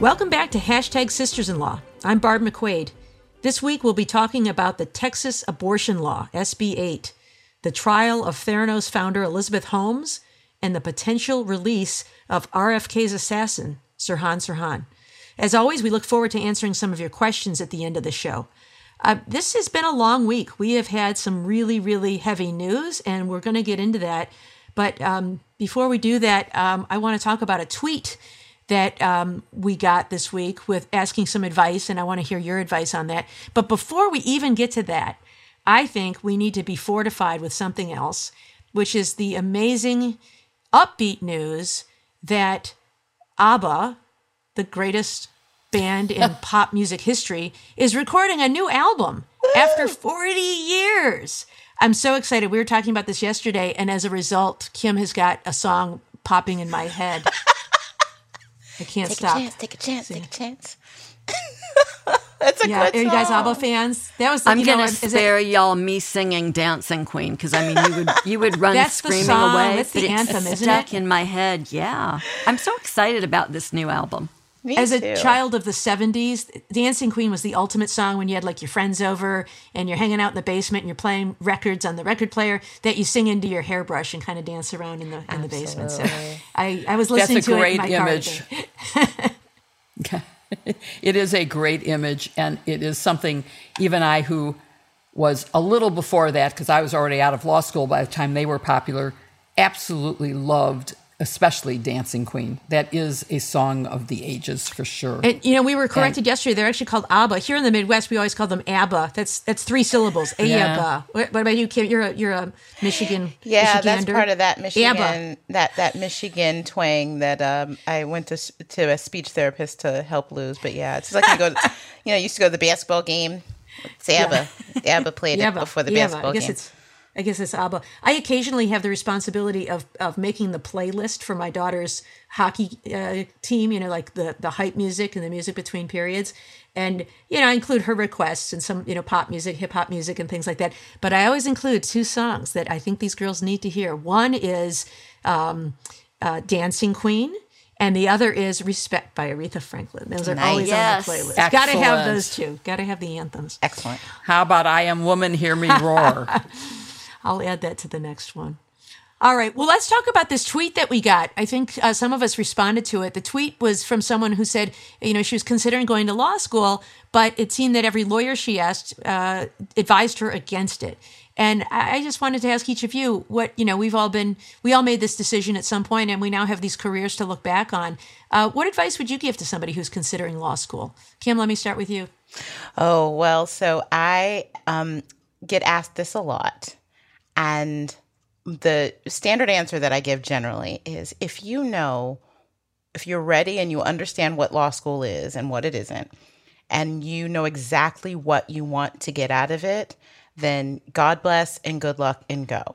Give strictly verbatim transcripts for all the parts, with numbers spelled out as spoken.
Welcome back to Hashtag Sisters-in-Law. I'm Barb McQuaid. This week we'll be talking about the Texas abortion law, S B eight, the trial of Theranos founder Elizabeth Holmes, and the potential release of R F K's assassin, Sirhan Sirhan. As always, we look forward to answering some of your questions at the end of the show. Uh, this has been a long week. We have had some really, really heavy news, and we're going to get into that. But um, before we do that, um, I want to talk about a tweet that um, we got this week with asking some advice, and I want to hear your advice on that. But before we even get to that, I think we need to be fortified with something else, which is the amazing, upbeat news that ABBA, the greatest band in pop music history, is recording a new album after forty years. I'm so excited. We were talking about this yesterday, and as a result, Kim has got a song popping in my head. I can't take stop. A chance, take a chance, take a chance. That's a yeah, good song. Are you guys ABBA fans? That was. The, I'm you gonna know, spare it, y'all me singing "Dancing Queen" because I mean you would you would run That's the screaming song. away. That's the but it's anthem, isn't stuck it? in my head. Yeah, I'm so excited about this new album. Me As a too. child of the seventies, Dancing Queen was the ultimate song when you had like your friends over and you're hanging out in the basement and you're playing records on the record player that you sing into your hairbrush and kind of dance around in the in the basement. So I, I was listening That's a to great it in my image. car. It is a great image, and it is something even I, who was a little before that, because I was already out of law school by the time they were popular, absolutely loved, especially Dancing Queen. That is a song of the ages for sure. And, you know, we were corrected and, yesterday. They're actually called ABBA. Here in the Midwest, we always call them ABBA. That's that's three syllables. Yeah. ABBA. What, what about you, Kim? You're a, you're a Michigan Yeah, that's Michigander. part of that Michigan ABBA. that that Michigan twang that um, I went to s- to a speech therapist to help lose. But yeah, it's like you go, to, you know, you used to go to the basketball game. It's ABBA. Yeah. ABBA played ABBA. it before the ABBA. basketball I guess game. it's I guess it's ABBA. I occasionally have the responsibility of, of making the playlist for my daughter's hockey uh, team, you know, like the, the hype music and the music between periods. And, you know, I include her requests and some, you know, pop music, hip hop music and things like that. But I always include two songs that I think these girls need to hear. One is um, uh, Dancing Queen. And the other is Respect by Aretha Franklin. Those are Nice. always Yes. on the playlist. Got to have Excellent. those two. Got to have the anthems. Excellent. How about I Am Woman, Hear Me Roar? I'll add that to the next one. All right. Well, let's talk about this tweet that we got. I think uh, some of us responded to it. The tweet was from someone who said, you know, she was considering going to law school, but it seemed that every lawyer she asked uh, advised her against it. And I I just wanted to ask each of you what, you know, we've all been, we all made this decision at some point and we now have these careers to look back on. Uh, what advice would you give to somebody who's considering law school? Kim, let me start with you. Oh, well, so I um, get asked this a lot. And the standard answer that I give generally is if you know, if you're ready and you understand what law school is and what it isn't, and you know exactly what you want to get out of it, then God bless and good luck and go.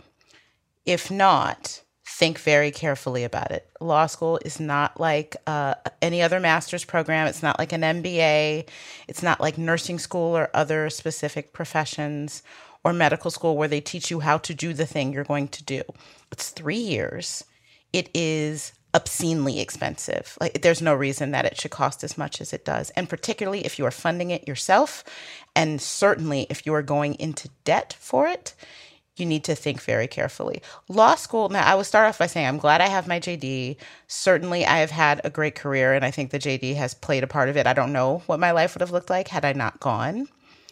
If not, think very carefully about it. Law school is not like uh, any other master's program. It's not like an M B A. It's not like nursing school or other specific professions or medical school where they teach you how to do the thing you're going to do. It's three years. It is obscenely expensive. Like, there's no reason that it should cost as much as it does. And particularly if you are funding it yourself, and certainly if you are going into debt for it, you need to think very carefully. Law school, now I will start off by saying I'm glad I have my J D. Certainly I have had a great career, and I think the J D has played a part of it. I don't know what my life would have looked like had I not gone.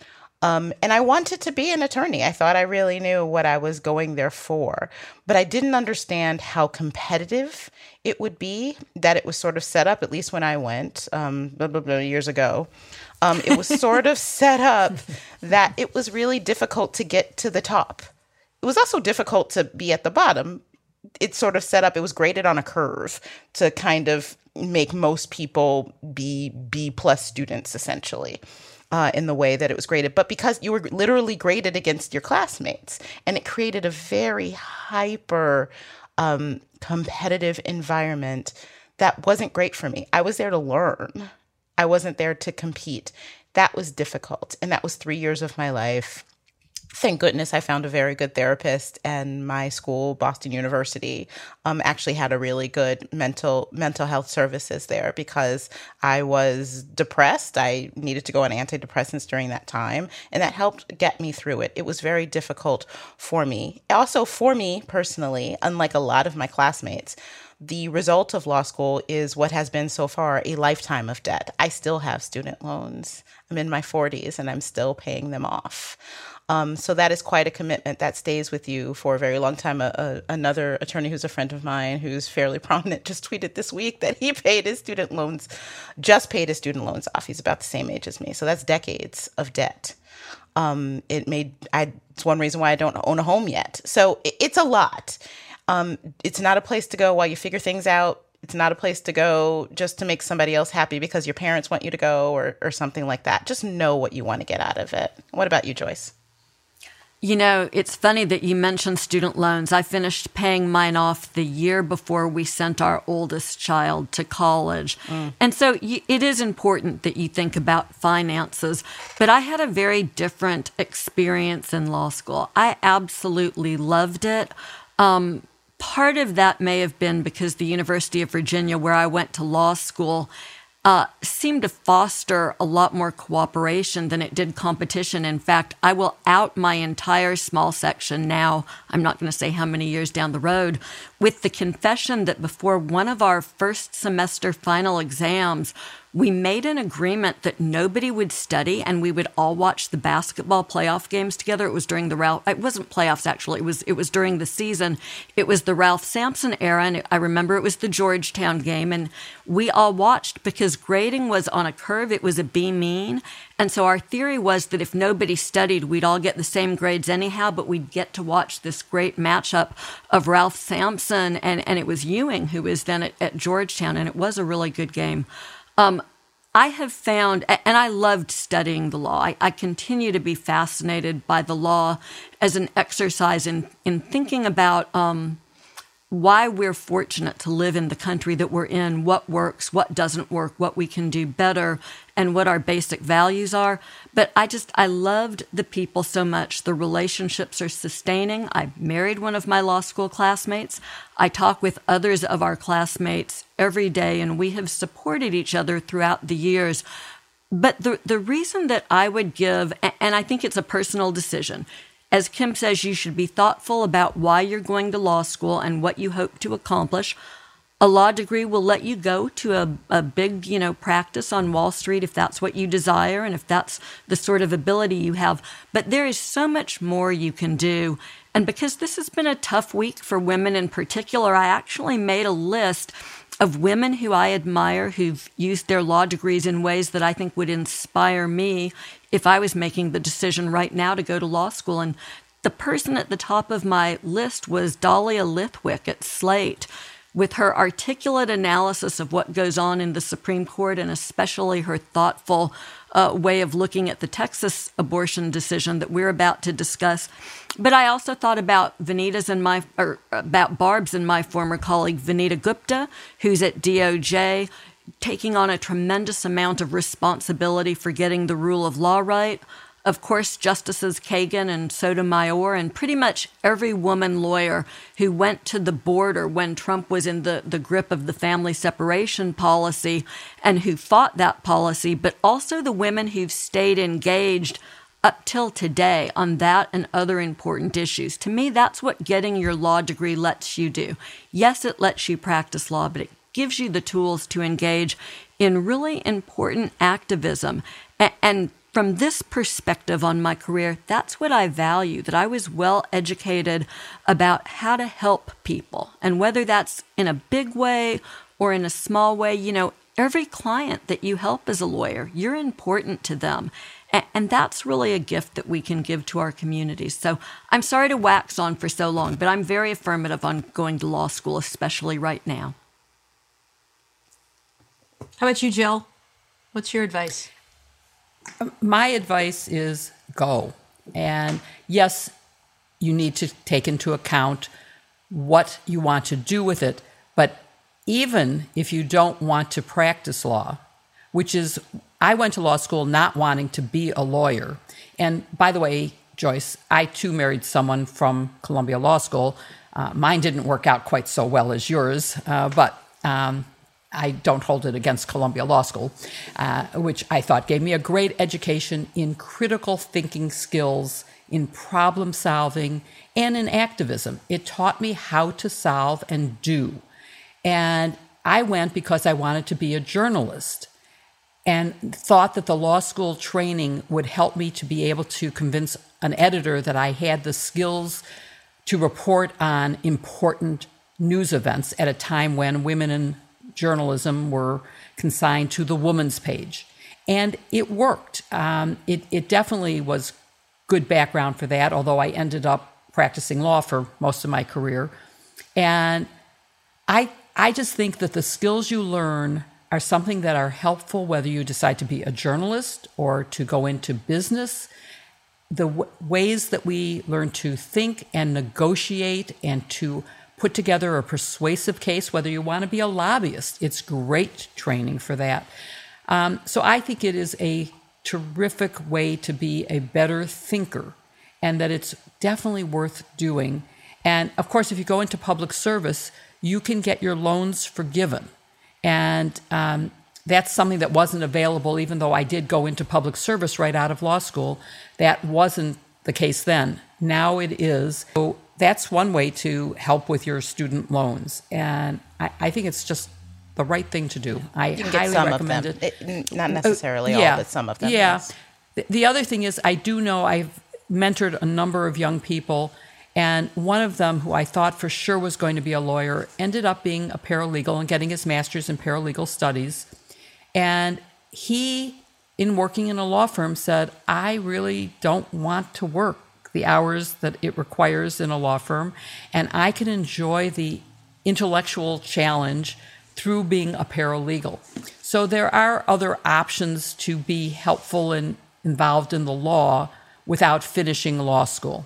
Um, and I wanted to be an attorney. I thought I really knew what I was going there for, but I didn't understand how competitive it would be, that it was sort of set up, at least when I went um, blah, blah, blah, years ago. Um, it was sort of set up that it was really difficult to get to the top. It was also difficult to be at the bottom. It's sort of set up, it was graded on a curve to kind of make most people be B plus students, essentially. Uh, in the way that it was graded, but because you were literally graded against your classmates, and it created a very hyper um, competitive environment that wasn't great for me. I was there to learn. I wasn't there to compete. That was difficult, and that was three years of my life Thank goodness I found a very good therapist, and my school, Boston University, um, actually had a really good mental mental health services there because I was depressed. I needed to go on antidepressants during that time, and that helped get me through it. It was very difficult for me. Also, for me personally, unlike a lot of my classmates, the result of law school is what has been so far a lifetime of debt. I still have student loans. I'm in my forties, and I'm still paying them off. Um, so that is quite a commitment that stays with you for a very long time. A, a, another attorney who's a friend of mine who's fairly prominent just tweeted this week that he paid his student loans, just paid his student loans off. He's about the same age as me. So that's decades of debt. Um, it made, I, it's one reason why I don't own a home yet. So it, it's a lot. Um, it's not a place to go while you figure things out. It's not a place to go just to make somebody else happy because your parents want you to go or, or something like that. Just know what you want to get out of it. What about you, Joyce? You know, it's funny that you mentioned student loans. I finished paying mine off the year before we sent our oldest child to college. Mm. And so y- it is important that you think about finances. But I had a very different experience in law school. I absolutely loved it. Um, part of that may have been because the University of Virginia, where I went to law school, Uh, seemed to foster a lot more cooperation than it did competition. In fact, I will out my entire small section now, I'm not going to say how many years down the road, with the confession that before one of our first semester final exams, we made an agreement that nobody would study and we would all watch the basketball playoff games together. It was during the Ralph, it wasn't playoffs actually, it was it was during the season. It was the Ralph Sampson era, and I remember it was the Georgetown game, and we all watched because grading was on a curve. It was a B mean. And so our theory was that if nobody studied, we'd all get the same grades anyhow, but we'd get to watch this great matchup of Ralph Sampson, and, and it was Ewing who was then at, at Georgetown, and it was a really good game. Um, I have found, and I loved studying the law. I, I continue to be fascinated by the law as an exercise in, in thinking about um, why we're fortunate to live in the country that we're in, what works, what doesn't work, what we can do better, and what our basic values are. But I just, I loved the people so much. The relationships are sustaining. I married one of my law school classmates. I talk with others of our classmates every day, and we have supported each other throughout the years. But the, the reason that I would give, and I think it's a personal decision, as Kim says, you should be thoughtful about why you're going to law school and what you hope to accomplish. A law degree will let you go to a, a big, you know, practice on Wall Street if that's what you desire and if that's the sort of ability you have. But there is so much more you can do. And because this has been a tough week for women in particular, I actually made a list of women who I admire who've used their law degrees in ways that I think would inspire me if I was making the decision right now to go to law school. And the person at the top of my list was Dahlia Lithwick at Slate, with her articulate analysis of what goes on in the Supreme Court, and especially her thoughtful uh, way of looking at the Texas abortion decision that we're about to discuss. But I also thought about Vanita's and my, or about Barb's and my former colleague, Vanita Gupta, who's at D O J, taking on a tremendous amount of responsibility for getting the rule of law right. Of course, Justices Kagan and Sotomayor and pretty much every woman lawyer who went to the border when Trump was in the, the grip of the family separation policy and who fought that policy, but also the women who've stayed engaged up till today on that and other important issues. To me, that's what getting your law degree lets you do. Yes, it lets you practice law, but it gives you the tools to engage in really important activism. And from this perspective on my career, that's what I value, that I was well educated about how to help people. And whether that's in a big way or in a small way, you know, every client that you help as a lawyer, you're important to them. And that's really a gift that we can give to our communities. So I'm sorry to wax on for so long, but I'm very affirmative on going to law school, especially right now. How about you, Jill? What's your advice? My advice is go. And yes, you need to take into account what you want to do with it. But even if you don't want to practice law, which is, I went to law school not wanting to be a lawyer. And by the way, Joyce. I too married someone from Columbia Law School. Uh, mine didn't work out quite so well as yours, uh, but um, I don't hold it against Columbia Law School, uh, which I thought gave me a great education in critical thinking skills, in problem solving, and in activism. It taught me how to solve and do. And I went because I wanted to be a journalist and thought that the law school training would help me to be able to convince an editor that I had the skills to report on important news events at a time when women in journalism were consigned to the woman's page. And it worked. Um, it, it definitely was good background for that, although I ended up practicing law for most of my career. And I I just think that the skills you learn are something that are helpful whether you decide to be a journalist or to go into business. The w- ways that we learn to think and negotiate and to put together a persuasive case, whether you want to be a lobbyist, it's great training for that. Um, so I think it is a terrific way to be a better thinker, and that it's definitely worth doing. And of course, if you go into public service, you can get your loans forgiven. And um, that's something that wasn't available, even though I did go into public service right out of law school. That wasn't the case then. Now it is. So that's one way to help with your student loans. And I, I think it's just the right thing to do. I you can highly get some recommend of them. it. it. Not necessarily uh, yeah. all, but some of them. Yeah. Yes. The other thing is, I do know I've mentored a number of young people, and one of them, who I thought for sure was going to be a lawyer, ended up being a paralegal and getting his master's in paralegal studies. And he, in working in a law firm, said, I really don't want to work the hours that it requires in a law firm, and I can enjoy the intellectual challenge through being a paralegal. So there are other options to be helpful and involved in the law without finishing law school.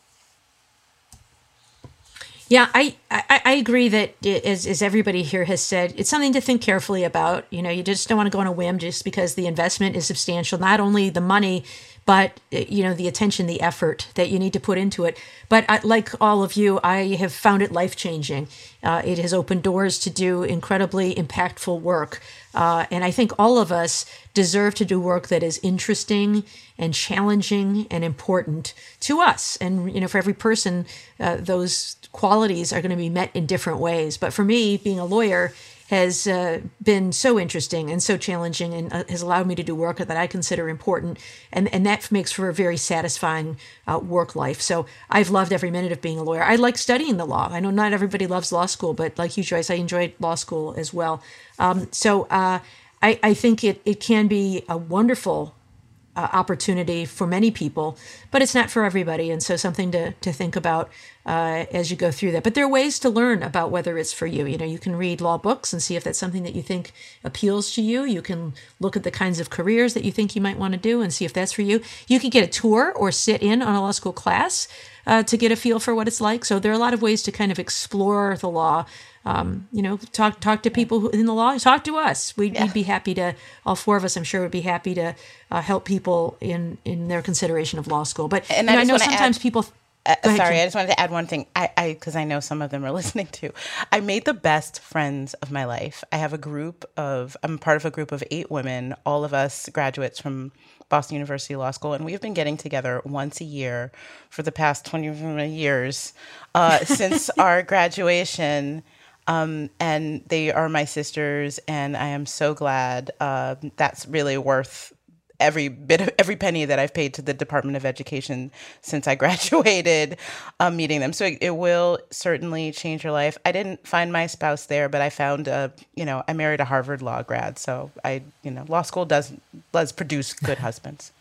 Yeah, I, I, I agree that, it, as, as everybody here has said, it's something to think carefully about. You know, you just don't want to go on a whim just because the investment is substantial, not only the money, but, you know, the attention, the effort that you need to put into it. But I, like all of you, I have found it life-changing. Uh, it has opened doors to do incredibly impactful work. Uh, and I think all of us deserve to do work that is interesting and challenging and important to us. And, you know, for every person, uh, those qualities are going to be met in different ways. But for me, being a lawyer has uh, been so interesting and so challenging, and uh, has allowed me to do work that I consider important. And, and that makes for a very satisfying uh, work life. So I've loved every minute of being a lawyer. I like studying the law. I know not everybody loves law school, but like you, Joyce, I enjoyed law school as well. Um, so uh, I, I think it, it can be a wonderful uh, opportunity for many people, but it's not for everybody. And so something to, to think about uh, as you go through that. But there are ways to learn about whether it's for you. You know, you can read law books and see if that's something that you think appeals to you. You can look at the kinds of careers that you think you might want to do and see if that's for you. You can get a tour or sit in on a law school class uh, to get a feel for what it's like. So there are a lot of ways to kind of explore the law. Um, you know, talk talk to people who, in the law. Talk to us. We'd, yeah. we'd be happy to. All four of us, I'm sure, would be happy to uh, help people in, in their consideration of law school. But and you know, I, I know sometimes add, people. Uh, ahead, sorry, Kim. I just wanted to add one thing. I, I, because I know some of them are listening too. I made the best friends of my life. I have a group of. I'm part of a group of eight women. All of us graduates from Boston University Law School, and we've been getting together once a year for the past twenty years uh, since our graduation. Um, and they are my sisters, and I am so glad. Uh, that's really worth every bit of every penny that I've paid to the Department of Education since I graduated, um, meeting them. So it, it will certainly change your life. I didn't find my spouse there, but I found a, you know, I married a Harvard law grad. So I, you know, law school does does produce good husbands.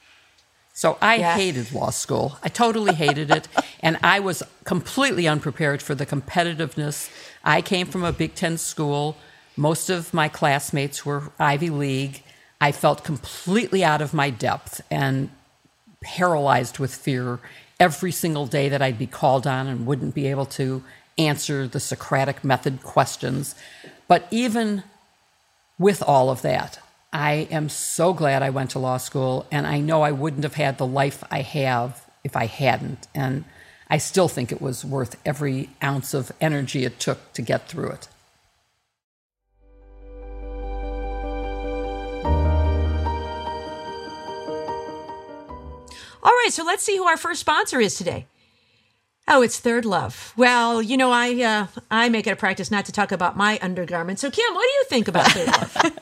So I yeah. hated law school. I totally hated it. And I was completely unprepared for the competitiveness. I came from a Big Ten school. Most of my classmates were Ivy League. I felt completely out of my depth and paralyzed with fear every single day that I'd be called on and wouldn't be able to answer the Socratic method questions. But even with all of that, I am so glad I went to law school, and I know I wouldn't have had the life I have if I hadn't. And I still think it was worth every ounce of energy it took to get through it. All right, so let's see who our first sponsor is today. Oh, it's Third Love. Well, you know, I uh, I make it a practice not to talk about my undergarments. So, Kim, what do you think about Third Love?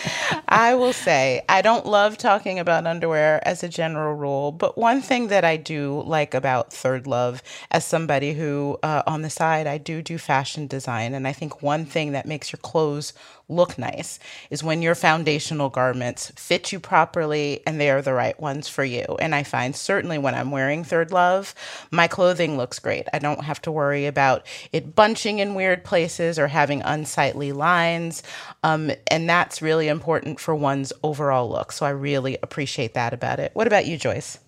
I will say I don't love talking about underwear as a general rule, but one thing that I do like about Third Love, as somebody who, uh, on the side, I do do fashion design, and I think one thing that makes your clothes look nice is when your foundational garments fit you properly and they are the right ones for you. And I find certainly when I'm wearing Third Love, my clothing looks great. I don't have to worry about it bunching in weird places or having unsightly lines. Um, and that's really important for one's overall look. So I really appreciate that about it. What about you, Joyce?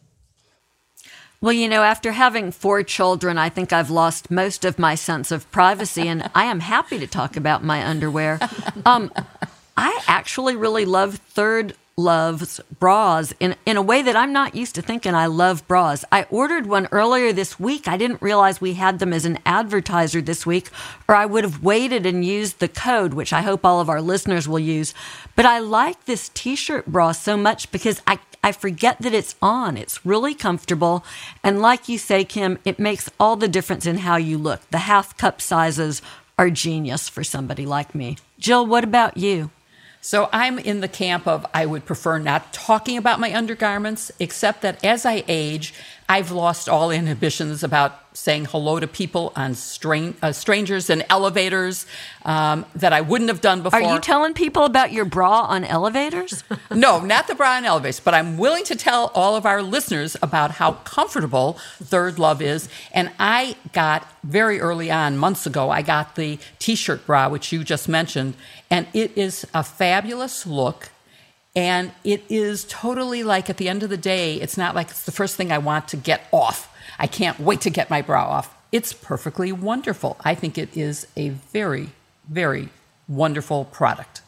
Well, you know, after having four children, I think I've lost most of my sense of privacy, and I am happy to talk about my underwear. Um, I actually really love Third Love's bras in, in a way that I'm not used to thinking I love bras. I ordered one earlier this week. I didn't realize we had them as an advertiser this week, or I would have waited and used the code, which I hope all of our listeners will use. But I like this t-shirt bra so much because I I forget that it's on. It's really comfortable. And like you say, Kim, it makes all the difference in how you look. The half cup sizes are genius for somebody like me. Jill, what about you? So I'm in the camp of I would prefer not talking about my undergarments, except that as I age, I've lost all inhibitions about saying hello to people on strain, uh, strangers in elevators um, that I wouldn't have done before. Are you telling people about your bra on elevators? No, not the bra on elevators, but I'm willing to tell all of our listeners about how comfortable Third Love is. And I got very early on, months ago, I got the t-shirt bra, which you just mentioned, and it is a fabulous look. And it is totally like, at the end of the day, it's not like it's the first thing I want to get off. I can't wait to get my bra off. It's perfectly wonderful. I think it is a very, very wonderful product.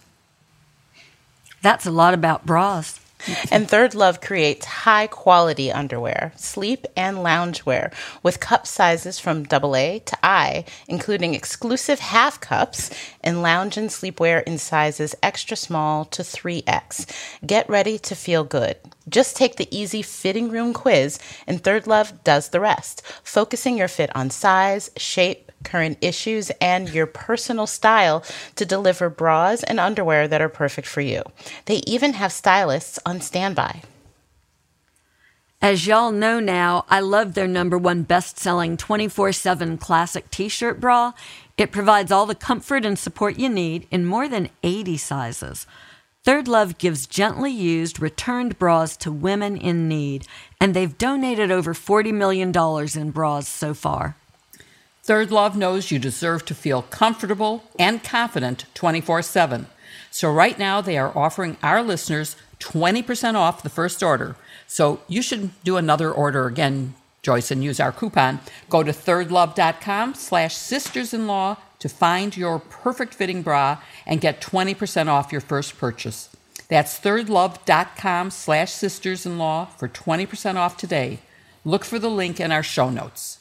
That's a lot about bras. And Third Love creates high-quality underwear, sleep and loungewear, with cup sizes from double A to I, including exclusive half cups and lounge and sleepwear in sizes extra small to three X. Get ready to feel good. Just take the easy fitting room quiz, and Third Love does the rest, focusing your fit on size, shape, current issues, and your personal style to deliver bras and underwear that are perfect for you. They even have stylists on standby. As y'all know now, I love their number one best-selling twenty-four seven classic t-shirt bra. It provides all the comfort and support you need in more than eighty sizes. Third Love gives gently used, returned bras to women in need, and they've donated over forty million dollars in bras so far. Third Love knows you deserve to feel comfortable and confident twenty-four seven. So right now they are offering our listeners twenty percent off the first order. So you should do another order again, Joyce, and use our coupon. Go to thirdlove.com slash sisters-in-law to find your perfect fitting bra and get twenty percent off your first purchase. That's thirdlove.com slash sisters-in-law for twenty percent off today. Look for the link in our show notes.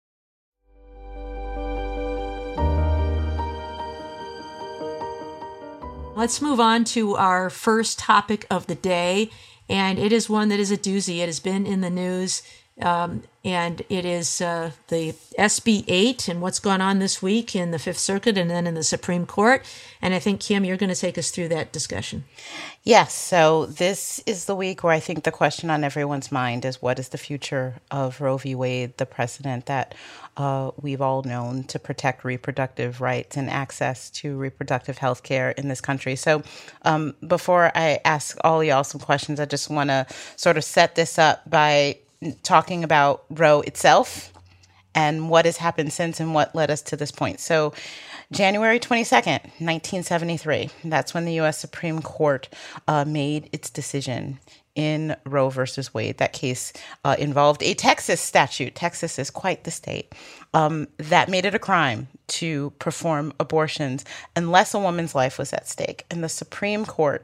Let's move on to our first topic of the day, and it is one that is a doozy. It has been in the news, um, and it is uh, the S B eight and what's gone on this week in the Fifth Circuit and then in the Supreme Court. And I think, Kim, you're going to take us through that discussion. Yes, so this is the week where I think the question on everyone's mind is, what is the future of Roe v. Wade, the precedent that uh, we've all known to protect reproductive rights and access to reproductive health care in this country. So um, before I ask all y'all some questions, I just want to sort of set this up by talking about Roe itself and what has happened since and what led us to this point. So January twenty-second, nineteen seventy-three, that's when the U S Supreme Court uh, made its decision in Roe versus Wade. That case uh, involved a Texas statute. Texas is quite the state. Um, that made it a crime to perform abortions unless a woman's life was at stake. And the Supreme Court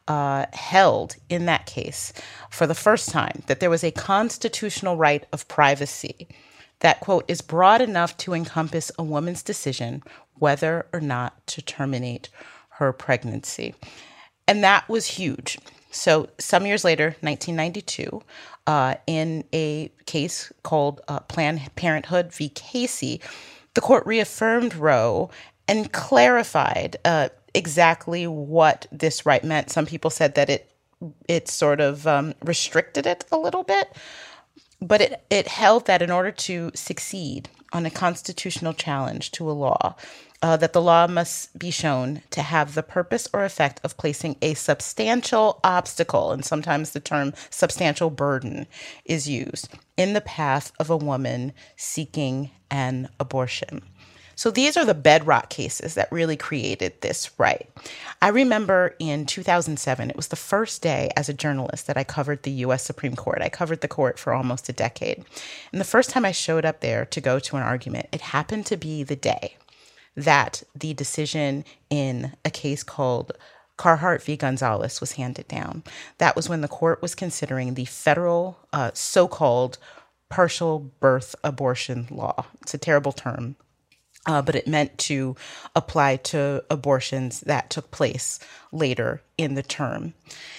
uh, held in that case for the first time that there was a constitutional right of privacy that, quote, is broad enough to encompass a woman's decision whether or not to terminate her pregnancy. And that was huge. So some years later, nineteen ninety-two, uh, in a case called uh, Planned Parenthood v. Casey, the court reaffirmed Roe and clarified uh, exactly what this right meant. Some people said that it it sort of um, restricted it a little bit, but it, it held that in order to succeed on a constitutional challenge to a law, uh, that the law must be shown to have the purpose or effect of placing a substantial obstacle, and sometimes the term substantial burden is used, in the path of a woman seeking an abortion. So these are the bedrock cases that really created this right. I remember in two thousand seven, it was the first day as a journalist that I covered the U S Supreme Court. I covered the court for almost a decade. And the first time I showed up there to go to an argument, it happened to be the day that the decision in a case called Carhart v. Gonzalez was handed down. That was when the court was considering the federal uh, so-called partial birth abortion law. It's a terrible term. Uh, but it meant to apply to abortions that took place later in the term.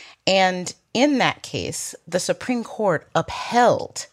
And in that case, the Supreme Court upheld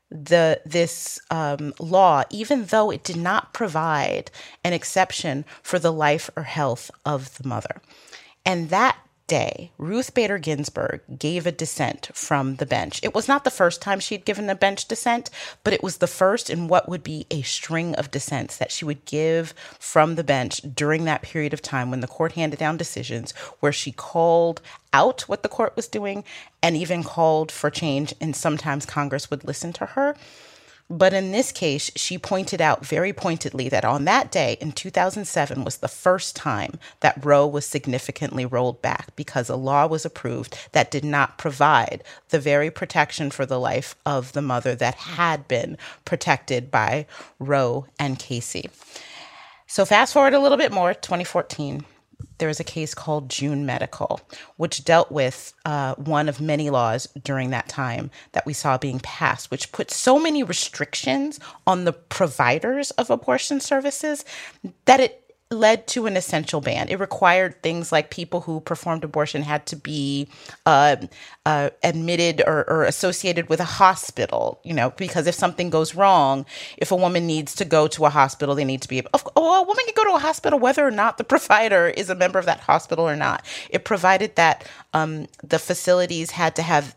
the this um, law, even though it did not provide an exception for the life or health of the mother. And that day, Ruth Bader Ginsburg gave a dissent from the bench. It was not the first time she'd given a bench dissent, but it was the first in what would be a string of dissents that she would give from the bench during that period of time when the court handed down decisions where she called out what the court was doing and even called for change, and sometimes Congress would listen to her. But in this case, she pointed out very pointedly that on that day in two thousand seven was the first time that Roe was significantly rolled back because a law was approved that did not provide the very protection for the life of the mother that had been protected by Roe and Casey. So fast forward a little bit more, twenty fourteen. There was a case called June Medical, which dealt with uh, one of many laws during that time that we saw being passed, which put so many restrictions on the providers of abortion services that it led to an essential ban. It required things like people who performed abortion had to be uh, uh, admitted or, or associated with a hospital, you know, because if something goes wrong, if a woman needs to go to a hospital, they need to be able, oh, a woman can go to a hospital whether or not the provider is a member of that hospital or not. It provided that um, the facilities had to have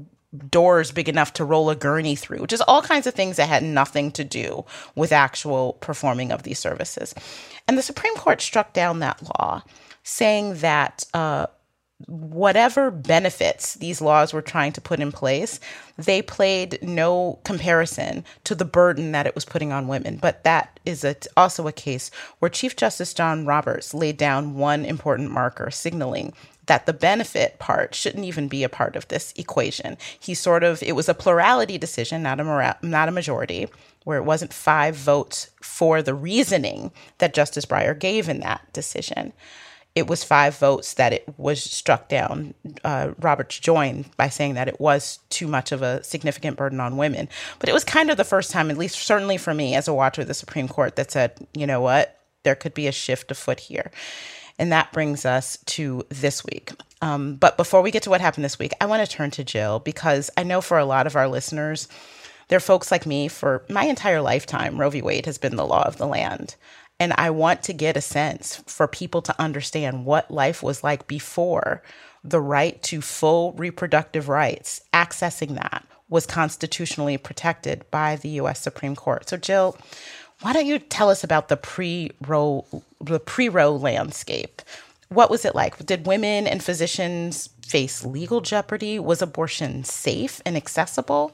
doors big enough to roll a gurney through, just all kinds of things that had nothing to do with actual performing of these services. And the Supreme Court struck down that law, saying that uh, whatever benefits these laws were trying to put in place, they played no comparison to the burden that it was putting on women. But that is a, also a case where Chief Justice John Roberts laid down one important marker, signaling that the benefit part shouldn't even be a part of this equation. He sort of, it was a plurality decision, not a mora- not a majority, where it wasn't five votes for the reasoning that Justice Breyer gave in that decision. It was five votes that it was struck down. Uh, Roberts joined by saying that it was too much of a significant burden on women. But it was kind of the first time, at least certainly for me as a watcher of the Supreme Court, that said, you know what, there could be a shift afoot here. And that brings us to this week. Um, but before we get to what happened this week, I want to turn to Jill, because I know for a lot of our listeners, they're folks like me. For my entire lifetime, Roe v. Wade has been the law of the land. And I want to get a sense for people to understand what life was like before the right to full reproductive rights, accessing that, was constitutionally protected by the U S Supreme Court. So Jill, why don't you tell us about the pre-Roe, the pre-Roe landscape? What was it like? Did women and physicians face legal jeopardy? Was abortion safe and accessible?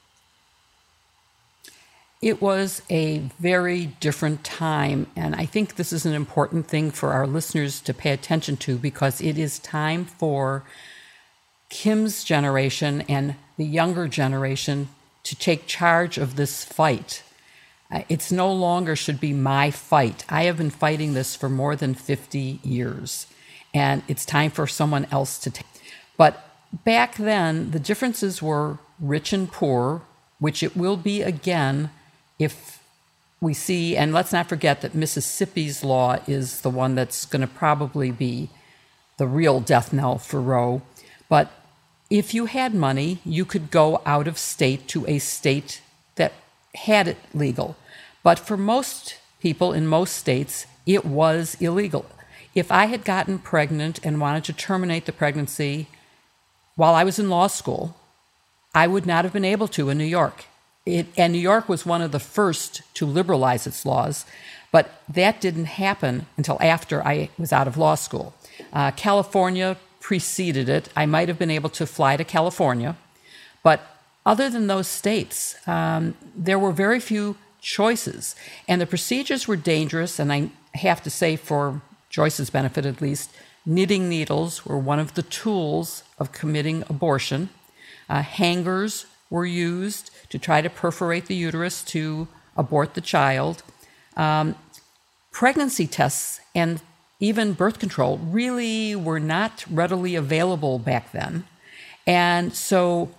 It was a very different time, and I think this is an important thing for our listeners to pay attention to, because it is time for Kim's generation and the younger generation to take charge of this fight. It's no longer should be my fight. I have been fighting this for more than fifty years. and it's time for someone else to take. But back then, the differences were rich and poor, which it will be again if we see, and let's not forget that Mississippi's law is the one that's going to probably be the real death knell for Roe. But if you had money, you could go out of state to a state that had it legal. But for most people in most states, it was illegal. If I had gotten pregnant and wanted to terminate the pregnancy while I was in law school, I would not have been able to in New York. It, and New York was one of the first to liberalize its laws, but that didn't happen until after I was out of law school. Uh, California preceded it. I might have been able to fly to California, but other than those states, um, there were very few choices, and the procedures were dangerous. And I have to say, for Joyce's benefit at least, knitting needles were one of the tools of committing abortion. Uh, hangers were used to try to perforate the uterus to abort the child. Um, pregnancy tests and even birth control really were not readily available back then. And so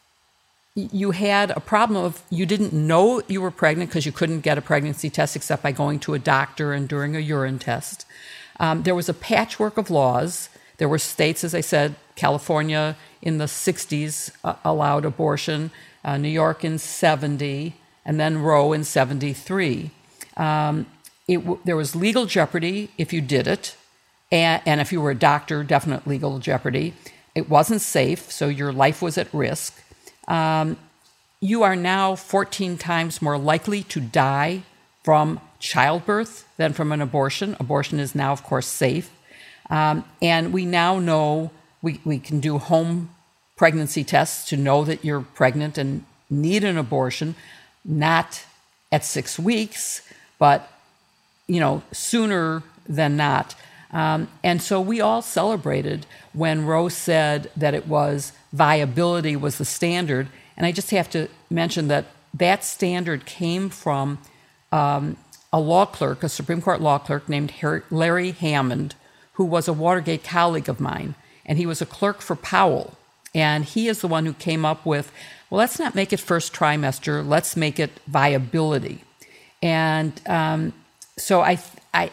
you had a problem of you didn't know you were pregnant because you couldn't get a pregnancy test except by going to a doctor and doing a urine test. Um, there was a patchwork of laws. There were states, as I said, California in the sixties uh, allowed abortion, uh, New York in seventy, and then Roe in seventy-three. Um, it w- there was legal jeopardy if you did it, and, and if you were a doctor, definite legal jeopardy. It wasn't safe, so your life was at risk. Um, you are now fourteen times more likely to die from childbirth than from an abortion. Abortion is now, of course, safe. Um, and we now know we, we can do home pregnancy tests to know that you're pregnant and need an abortion, not at six weeks, but, you know, sooner than not. Um, and so we all celebrated when Roe said that it was viability was the standard. And I just have to mention that that standard came from um, a law clerk, a Supreme Court law clerk named Larry Hammond, who was a Watergate colleague of mine. And he was a clerk for Powell. And he is the one who came up with, well, let's not make it first trimester, let's make it viability. And um, so I, I,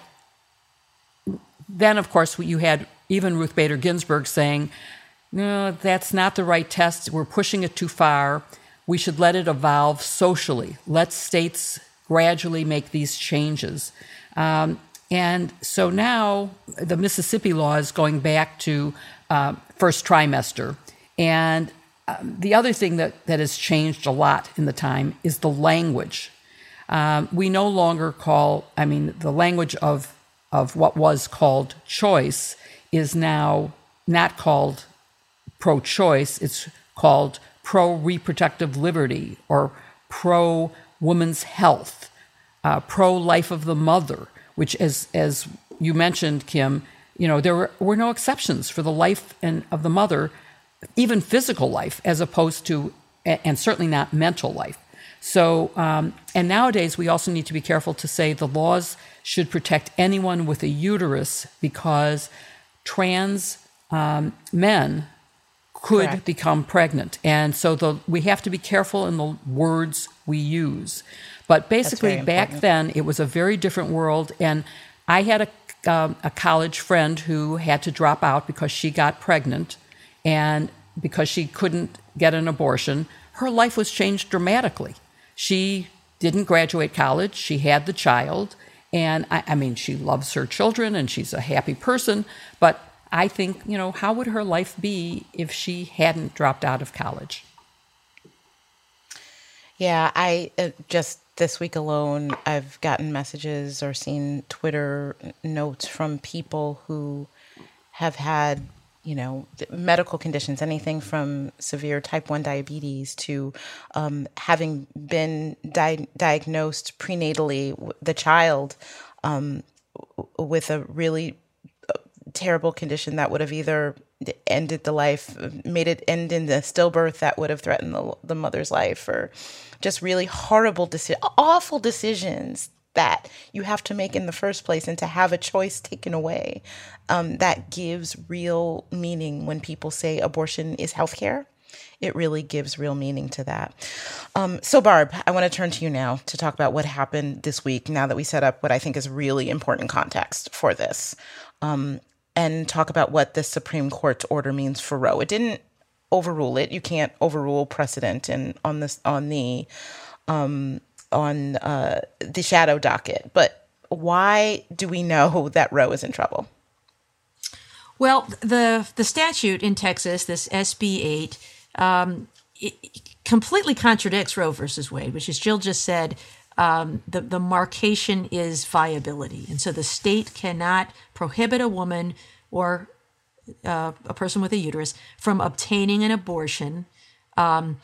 then, of course, you had even Ruth Bader Ginsburg saying, no, that's not the right test. We're pushing it too far. We should let it evolve socially. Let states gradually make these changes. Um, and so now the Mississippi law is going back to uh, first trimester. And um, the other thing that, that has changed a lot in the time is the language. Um, we no longer call, I mean, the language of, of what was called choice is now not called pro-choice, it's called pro-reproductive liberty or pro-woman's health, uh, pro-life of the mother, which, as as you mentioned, Kim, you know, there were, were no exceptions for the life and of the mother, even physical life, as opposed to, and certainly not mental life. So, um, and nowadays we also need to be careful to say the laws should protect anyone with a uterus because trans um, men could Correct. become pregnant. And so the, we have to be careful in the words we use. But basically, back then, it was a very different world. And I had a, um, a college friend who had to drop out because she got pregnant. And because she couldn't get an abortion, her life was changed dramatically. She didn't graduate college. She had the child. And I, I mean, she loves her children and she's a happy person. But I think, you know, how would her life be if she hadn't dropped out of college? Yeah, I uh, just this week alone, I've gotten messages or seen Twitter notes from people who have had, you know, medical conditions, anything from severe type one diabetes to um, having been di- diagnosed prenatally, the child um, with a really terrible condition that would have either ended the life, made it end in the stillbirth that would have threatened the, the mother's life, or just really horrible, deci- awful decisions that you have to make in the first place and to have a choice taken away. Um, that gives real meaning when people say abortion is healthcare. It really gives real meaning to that. Um, so, Barb, I want to turn to you now to talk about what happened this week, now that we set up what I think is really important context for this, um, and talk about what the Supreme Court's order means for Roe. It didn't overrule it. You can't overrule precedent and on this on the um, on uh, the shadow docket. But why do we know that Roe is in trouble? Well, the the statute in Texas, this S B eight, um, it completely contradicts Roe versus Wade, which, as Jill just said, um, the, the marcation is viability. And so the state cannot prohibit a woman or uh, a person with a uterus from obtaining an abortion um,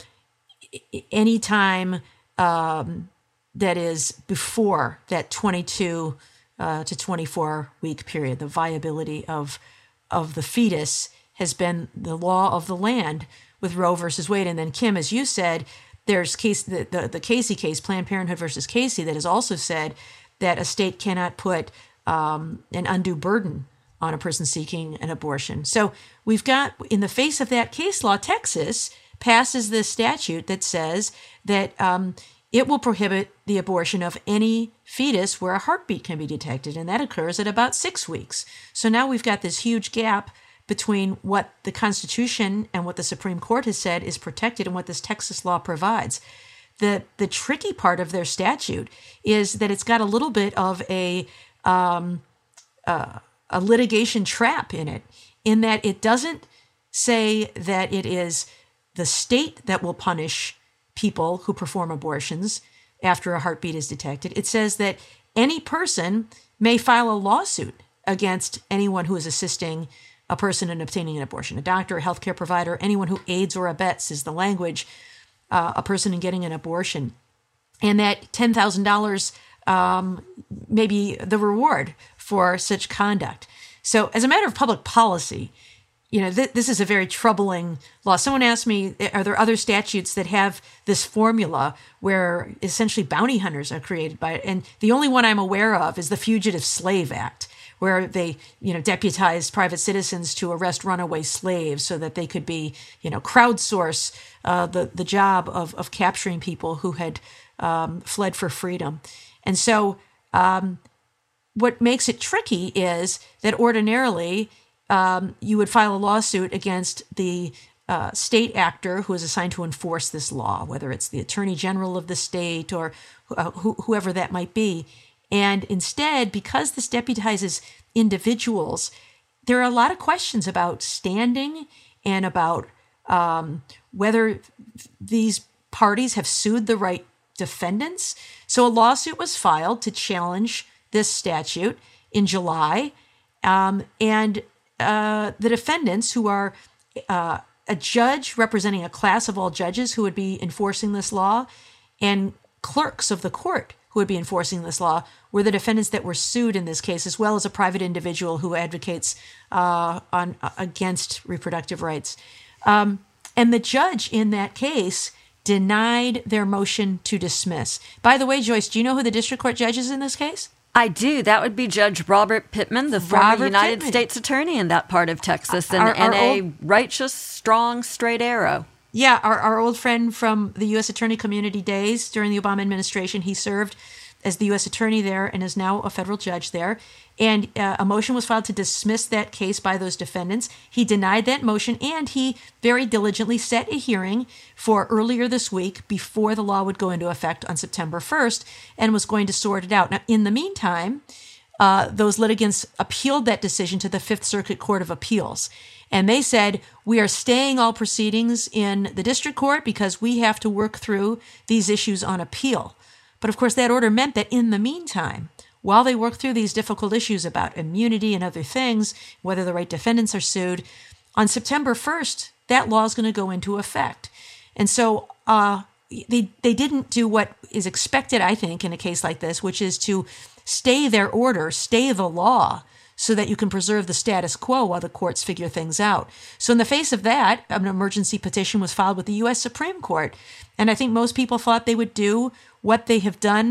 anytime um, that is before that twenty-two uh, to twenty-four week period. The viability of of the fetus has been the law of the land with Roe versus Wade. And then, Kim, as you said, there's case the, the, the Casey case, Planned Parenthood versus Casey, that has also said that a state cannot put um, an undue burden on a person seeking an abortion. So we've got, in the face of that case law, Texas passes this statute that says that um, it will prohibit the abortion of any fetus where a heartbeat can be detected, and that occurs at about six weeks. So now we've got this huge gap between what the Constitution and what the Supreme Court has said is protected and what this Texas law provides. The the tricky part of their statute is that it's got a little bit of a um, uh, a litigation trap in it, in that it doesn't say that it is the state that will punish people who perform abortions after a heartbeat is detected. It says that any person may file a lawsuit against anyone who is assisting a person in obtaining an abortion. A doctor, a healthcare provider, anyone who aids or abets is the language, uh, a person in getting an abortion. And that ten thousand dollars um, may be the reward for such conduct. So as a matter of public policy, you know, th- this is a very troubling law. Someone asked me, are there other statutes that have this formula where essentially bounty hunters are created by it? And the only one I'm aware of is the Fugitive Slave Act, where they, you know, deputized private citizens to arrest runaway slaves so that they could be, you know, crowdsource uh, the, the job of, of capturing people who had um, fled for freedom. And so um, what makes it tricky is that ordinarily um, you would file a lawsuit against the uh, state actor who is assigned to enforce this law, whether it's the attorney general of the state or uh, wh- whoever that might be. And instead, because this deputizes individuals, there are a lot of questions about standing and about um, whether these parties have sued the right defendants. So a lawsuit was filed to challenge this statute in July. Um, and uh, the defendants, who are uh, a judge representing a class of all judges who would be enforcing this law, and clerks of the court who would be enforcing this law, were the defendants that were sued in this case, as well as a private individual who advocates uh, on uh, against reproductive rights. Um, and the judge in that case denied their motion to dismiss. By the way, Joyce, do you know who the district court judge is in this case? I do. That would be Judge Robert Pittman, the former Robert United Pittman. States attorney in that part of Texas, and, Our- our and a old- righteous, strong, straight arrow. Yeah, our, our old friend from the U S Attorney Community days during the Obama administration. He served as the U S attorney there and is now a federal judge there. And uh, a motion was filed to dismiss that case by those defendants. He denied that motion, and he very diligently set a hearing for earlier this week before the law would go into effect on September first, and was going to sort it out. Now, in the meantime, uh, those litigants appealed that decision to the Fifth Circuit Court of Appeals. And they said, we are staying all proceedings in the district court because we have to work through these issues on appeal. But of course, that order meant that in the meantime, while they work through these difficult issues about immunity and other things, whether the right defendants are sued, on September first, that law is going to go into effect. And so uh, they they didn't do what is expected, I think, in a case like this, which is to stay their order, stay the law, so that you can preserve the status quo while the courts figure things out. So in the face of that, an emergency petition was filed with the U S Supreme Court. And I think most people thought they would do what they have done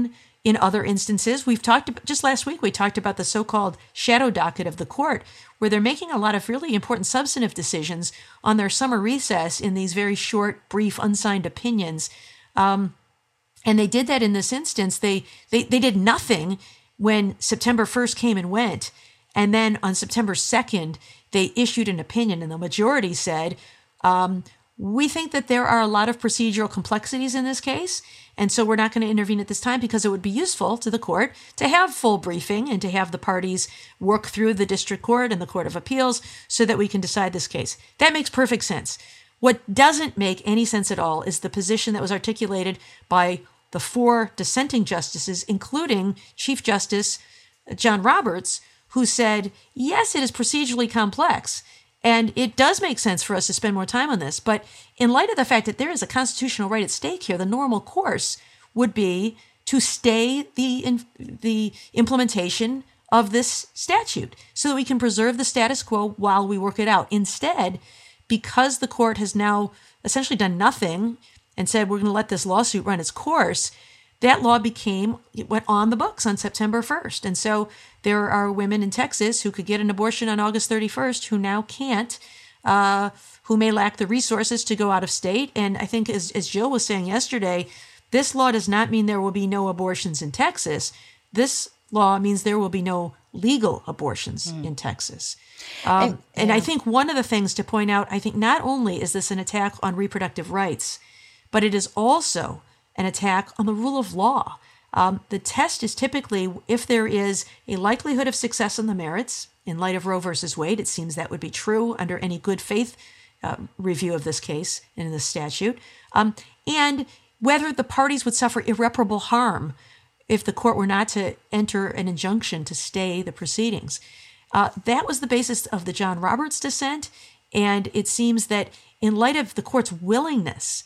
in other instances. We've talked about, just last week, we talked about the so-called shadow docket of the court, where they're making a lot of really important substantive decisions on their summer recess in these very short, brief, unsigned opinions. Um, and they did that in this instance. They, they, they did nothing when September first came and went. And then on September second, they issued an opinion, and the majority said, um, we think that there are a lot of procedural complexities in this case, and so we're not going to intervene at this time because it would be useful to the court to have full briefing and to have the parties work through the district court and the Court of Appeals so that we can decide this case. That makes perfect sense. What doesn't make any sense at all is the position that was articulated by the four dissenting justices, including Chief Justice John Roberts, who said, yes, it is procedurally complex, and it does make sense for us to spend more time on this. But in light of the fact that there is a constitutional right at stake here, the normal course would be to stay the in, the implementation of this statute so that we can preserve the status quo while we work it out. Instead, because the court has now essentially done nothing and said we're going to let this lawsuit run its course, that law became, it went on the books on September first. And so there are women in Texas who could get an abortion on August thirty-first who now can't, uh, who may lack the resources to go out of state. And I think, as, as Jill was saying yesterday, this law does not mean there will be no abortions in Texas. This law means there will be no legal abortions mm. in Texas. Um, and, and yeah. I think one of the things to point out, I think not only is this an attack on reproductive rights, but it is also an attack on the rule of law. Um, the test is typically if there is a likelihood of success on the merits. In light of Roe versus Wade, it seems that would be true under any good faith uh, review of this case and in this statute. Um, and whether the parties would suffer irreparable harm if the court were not to enter an injunction to stay the proceedings. Uh, that was the basis of the John Roberts dissent. And it seems that in light of the court's willingness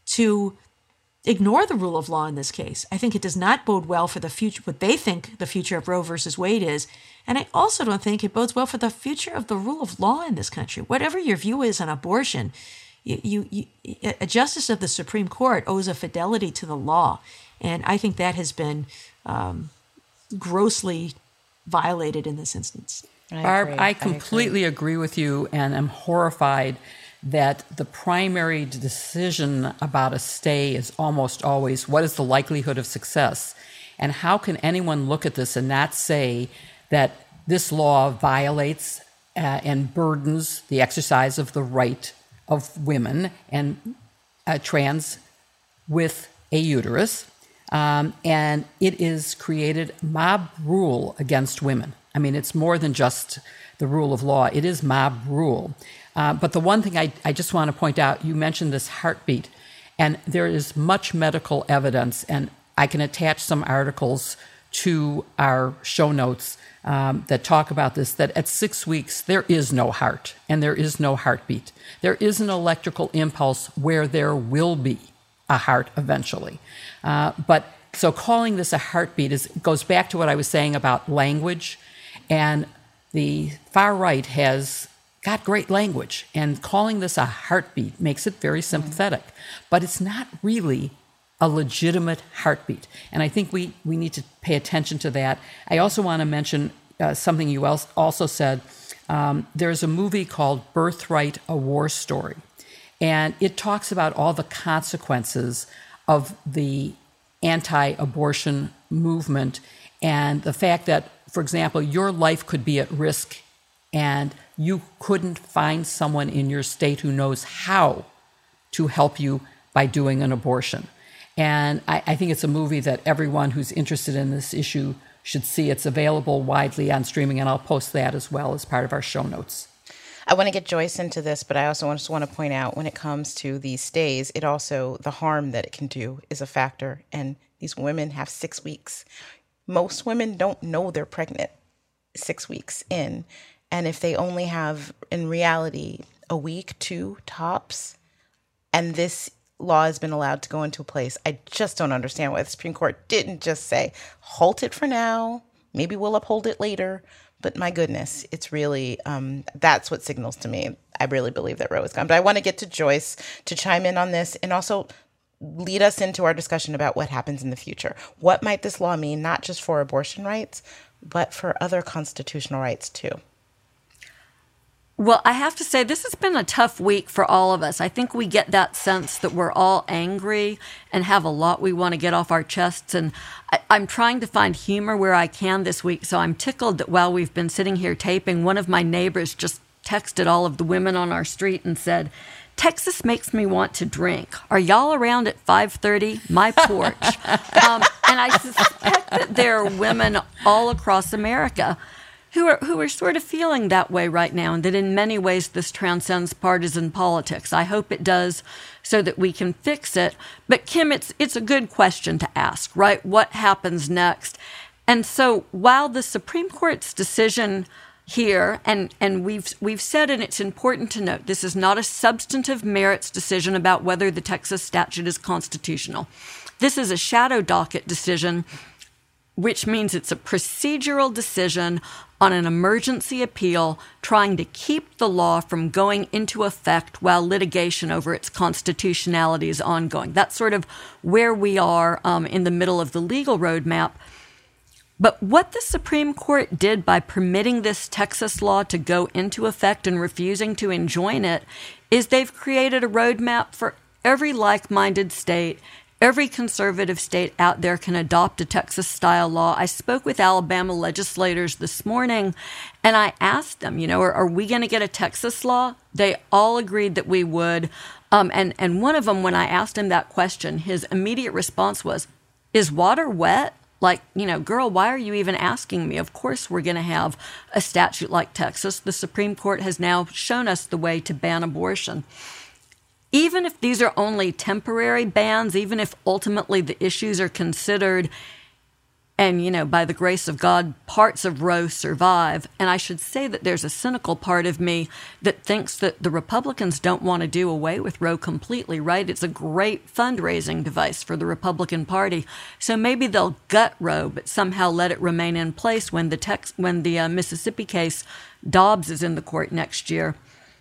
to ignore the rule of law in this case, I think it does not bode well for the future, what they think the future of Roe versus Wade is. And I also don't think it bodes well for the future of the rule of law in this country. Whatever your view is on abortion, you, you, you, a justice of the Supreme Court owes a fidelity to the law. And I think that has been um, grossly violated in this instance. I Barb, agree. I completely I agree. agree with you, and am horrified that the primary decision about a stay is almost always what is the likelihood of success? And how can anyone look at this and not say that this law violates uh, and burdens the exercise of the right of women and uh, trans with a uterus, um, and it is created mob rule against women. I mean, it's more than just the rule of law. It is mob rule. Uh, but the one thing I, I just want to point out, you mentioned this heartbeat, and there is much medical evidence, and I can attach some articles to our show notes um, that talk about this, that at six weeks, there is no heart and there is no heartbeat. There is an electrical impulse where there will be a heart eventually. Uh, but so calling this a heartbeat is goes back to what I was saying about language, and the far right has got great language, and calling this a heartbeat makes it very sympathetic, but it's not really a legitimate heartbeat. And I think we, we need to pay attention to that. I also want to mention uh, something you else also said. Um, there's a movie called Birthright, A War Story, and it talks about all the consequences of the anti-abortion movement and the fact that, for example, your life could be at risk and you couldn't find someone in your state who knows how to help you by doing an abortion. And I, I think it's a movie that everyone who's interested in this issue should see. It's available widely on streaming, and I'll post that as well as part of our show notes. I want to get Joyce into this, but I also just want to point out when it comes to these stays, it also, the harm that it can do is a factor. And these women have six weeks. Most women don't know they're pregnant six weeks in. And if they only have, in reality, a week, two tops, and this law has been allowed to go into place, I just don't understand why the Supreme Court didn't just say, halt it for now, maybe we'll uphold it later. But my goodness, it's really, um, that's what signals to me. I really believe that Roe is gone. But I want to get to Joyce to chime in on this. And also, lead us into our discussion about what happens in the future. What might this law mean, not just for abortion rights, but for other constitutional rights too? Well, I have to say, this has been a tough week for all of us. I think we get that sense that we're all angry and have a lot we want to get off our chests. And I, I'm trying to find humor where I can this week. So I'm tickled that while we've been sitting here taping, one of my neighbors just texted all of the women on our street and said, "Texas makes me want to drink. Are y'all around at five thirty? My porch." um, and I suspect that there are women all across America who are who are sort of feeling that way right now, and that in many ways this transcends partisan politics. I hope it does, so that we can fix it. But Kim, it's it's a good question to ask, right? What happens next? And so while the Supreme Court's decision here, and, and we've we've said, and it's important to note, this is not a substantive merits decision about whether the Texas statute is constitutional. This is a shadow docket decision, which means it's a procedural decision on an emergency appeal trying to keep the law from going into effect while litigation over its constitutionality is ongoing. That's sort of where we are um, in the middle of the legal roadmap. But what the Supreme Court did by permitting this Texas law to go into effect and refusing to enjoin it is they've created a roadmap for every like-minded state. Every conservative state out there can adopt a Texas-style law. I spoke with Alabama legislators this morning, and I asked them, you know, are, are we going to get a Texas law? They all agreed that we would. Um, and, and one of them, when I asked him that question, his immediate response was, "Is water wet? Like, you know, girl, why are you even asking me? Of course we're going to have a statute like Texas. The Supreme Court has now shown us the way to ban abortion." Even if these are only temporary bans, even if ultimately the issues are considered and, you know, by the grace of God, parts of Roe survive. And I should say that there's a cynical part of me that thinks that the Republicans don't want to do away with Roe completely, right? It's a great fundraising device for the Republican Party. So maybe they'll gut Roe, but somehow let it remain in place when the Tex- when the uh, Mississippi case, Dobbs, is in the court next year.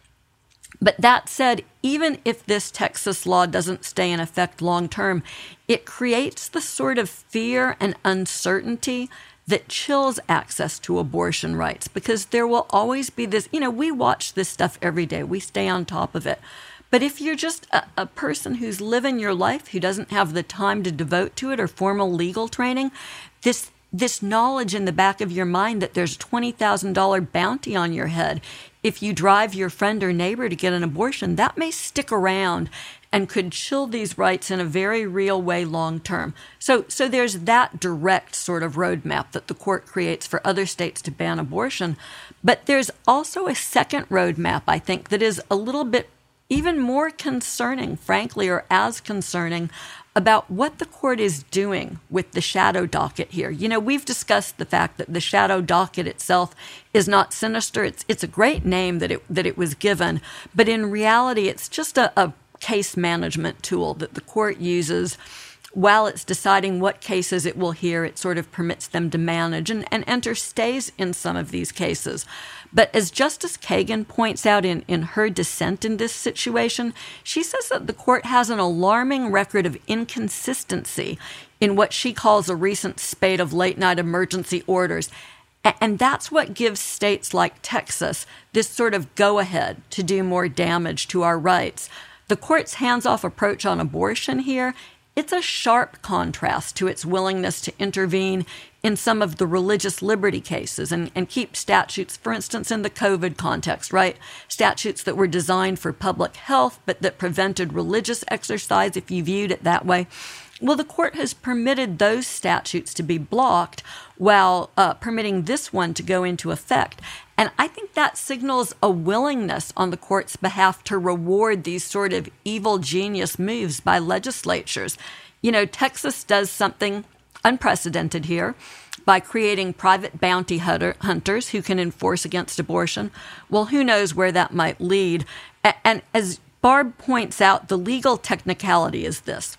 But that said, even if this Texas law doesn't stay in effect long term, it creates the sort of fear and uncertainty that chills access to abortion rights, because there will always be this, you know, we watch this stuff every day. We stay on top of it. But if you're just a, a person who's living your life, who doesn't have the time to devote to it or formal legal training, this this knowledge in the back of your mind that there's a twenty thousand dollars bounty on your head if you drive your friend or neighbor to get an abortion, that may stick around and could chill these rights in a very real way long term. So, so there's that direct sort of roadmap that the court creates for other states to ban abortion. But there's also a second roadmap, I think, that is a little bit even more concerning, frankly, or as concerning, about what the court is doing with the shadow docket here. You know, we've discussed the fact that the shadow docket itself is not sinister. It's it's a great name that it that it was given, but in reality, it's just a, a case management tool that the court uses while it's deciding what cases it will hear. It sort of permits them to manage and, and enter stays in some of these cases. But as Justice Kagan points out in, in her dissent in this situation, she says that the court has an alarming record of inconsistency in what she calls a recent spate of late-night emergency orders. And that's what gives states like Texas this sort of go-ahead to do more damage to our rights. The court's hands-off approach on abortion here, it's a sharp contrast to its willingness to intervene in some of the religious liberty cases and, and keep statutes, for instance, in the COVID context, right? Statutes that were designed for public health, but that prevented religious exercise, if you viewed it that way. Well, the court has permitted those statutes to be blocked while uh, permitting this one to go into effect. And I think that signals a willingness on the court's behalf to reward these sort of evil genius moves by legislatures. You know, Texas does something unprecedented here by creating private bounty hunter, hunters who can enforce against abortion. Well, who knows where that might lead. And, and as Barb points out, the legal technicality is this.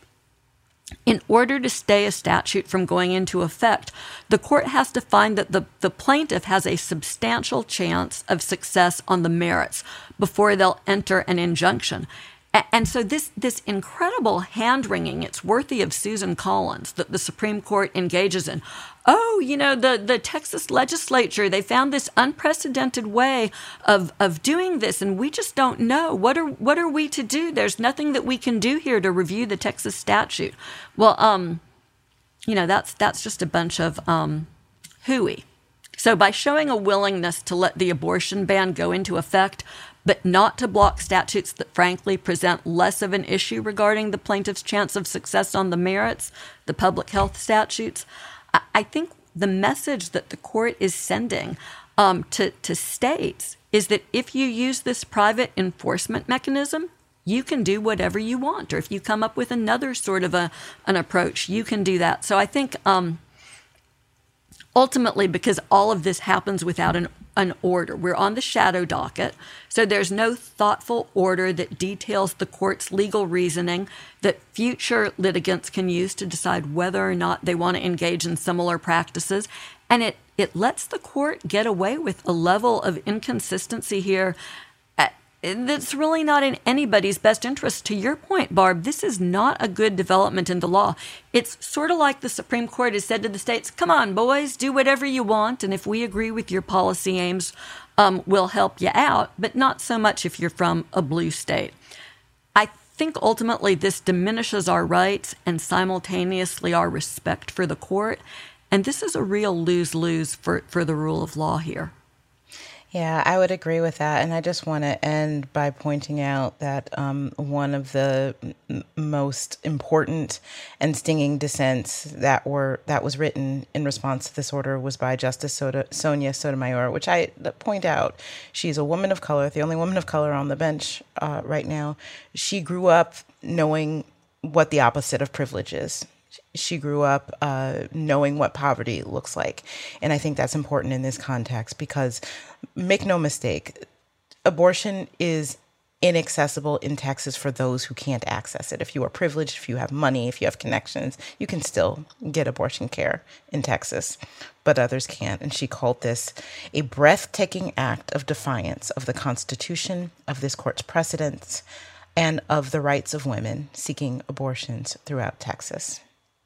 In order to stay a statute from going into effect, the court has to find that the, the plaintiff has a substantial chance of success on the merits before they'll enter an injunction. And so this this incredible hand-wringing, it's worthy of Susan Collins, that the Supreme Court engages in. Oh, you know, the, the Texas legislature, they found this unprecedented way of, of doing this, and we just don't know. What are what are we to do? There's nothing that we can do here to review the Texas statute. Well, um, you know, that's that's just a bunch of um, hooey. So by showing a willingness to let the abortion ban go into effect, but not to block statutes that frankly present less of an issue regarding the plaintiff's chance of success on the merits, the public health statutes, I think the message that the court is sending um, to, to states is that if you use this private enforcement mechanism, you can do whatever you want. Or if you come up with another sort of a an approach, you can do that. So I think um, ultimately, because all of this happens without an an order. We're on the shadow docket, so there's no thoughtful order that details the court's legal reasoning that future litigants can use to decide whether or not they want to engage in similar practices. And it, it lets the court get away with a level of inconsistency here that's really not in anybody's best interest. To your point, Barb, this is not a good development in the law. It's sort of like the Supreme Court has said to the states, come on, boys, do whatever you want, and if we agree with your policy aims, um, we'll help you out, but not so much if you're from a blue state. I think ultimately this diminishes our rights and simultaneously our respect for the court, and this is a real lose-lose for, for the rule of law here. Yeah, I would agree with that. And I just want to end by pointing out that um, one of the m- most important and stinging dissents that were that was written in response to this order was by Justice Soto- Sonia Sotomayor, which I point out, she's a woman of color, the only woman of color on the bench uh, right now. She grew up knowing what the opposite of privilege is. She grew up uh, knowing what poverty looks like. And I think that's important in this context because, make no mistake, abortion is inaccessible in Texas for those who can't access it. If you are privileged, if you have money, if you have connections, you can still get abortion care in Texas, but others can't. And she called this a breathtaking act of defiance of the Constitution, of this court's precedents, and of the rights of women seeking abortions throughout Texas.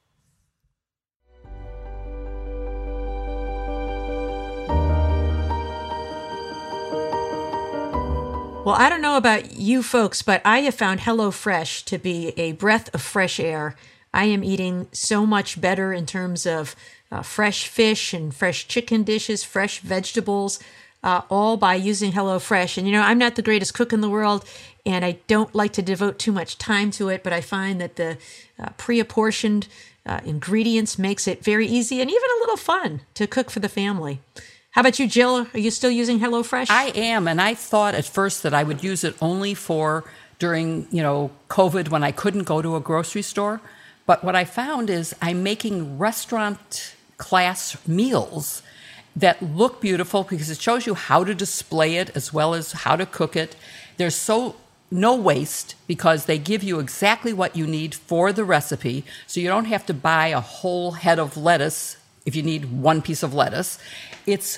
Well, I don't know about you folks, but I have found HelloFresh to be a breath of fresh air. I am eating so much better in terms of uh, fresh fish and fresh chicken dishes, fresh vegetables, uh, all by using HelloFresh. And, you know, I'm not the greatest cook in the world, and I don't like to devote too much time to it, but I find that the uh, pre-apportioned uh, ingredients makes it very easy and even a little fun to cook for the family. How about you, Jill? Are you still using HelloFresh? I am, and I thought at first that I would use it only for during, you know, COVID when I couldn't go to a grocery store. But what I found is I'm making restaurant class meals that look beautiful because it shows you how to display it as well as how to cook it. There's so no waste because they give you exactly what you need for the recipe, so you don't have to buy a whole head of lettuce if you need one piece of lettuce. It's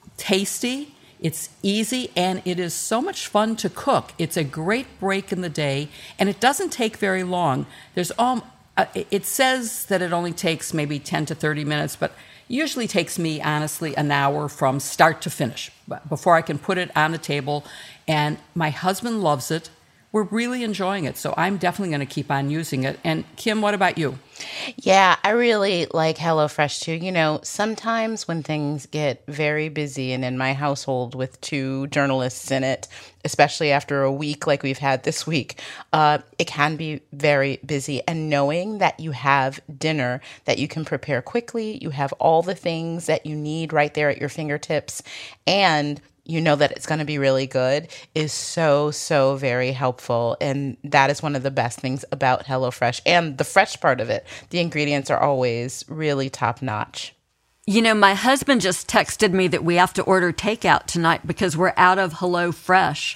tasty, it's easy, and it is so much fun to cook. It's a great break in the day, and it doesn't take very long. There's um, uh, it says that it only takes maybe ten to thirty minutes, but usually takes me, honestly, an hour from start to finish before I can put it on the table. And my husband loves it. We're really enjoying it, so I'm definitely going to keep on using it. And Kim, what about you? Yeah, I really like HelloFresh too. You know, sometimes when things get very busy, and in my household with two journalists in it, especially after a week like we've had this week, uh, it can be very busy. And knowing that you have dinner that you can prepare quickly, you have all the things that you need right there at your fingertips, and you know that it's going to be really good is so, so very helpful. And that is one of the best things about HelloFresh and the fresh part of it. The ingredients are always really top notch. You know, my husband just texted me that we have to order takeout tonight because we're out of HelloFresh.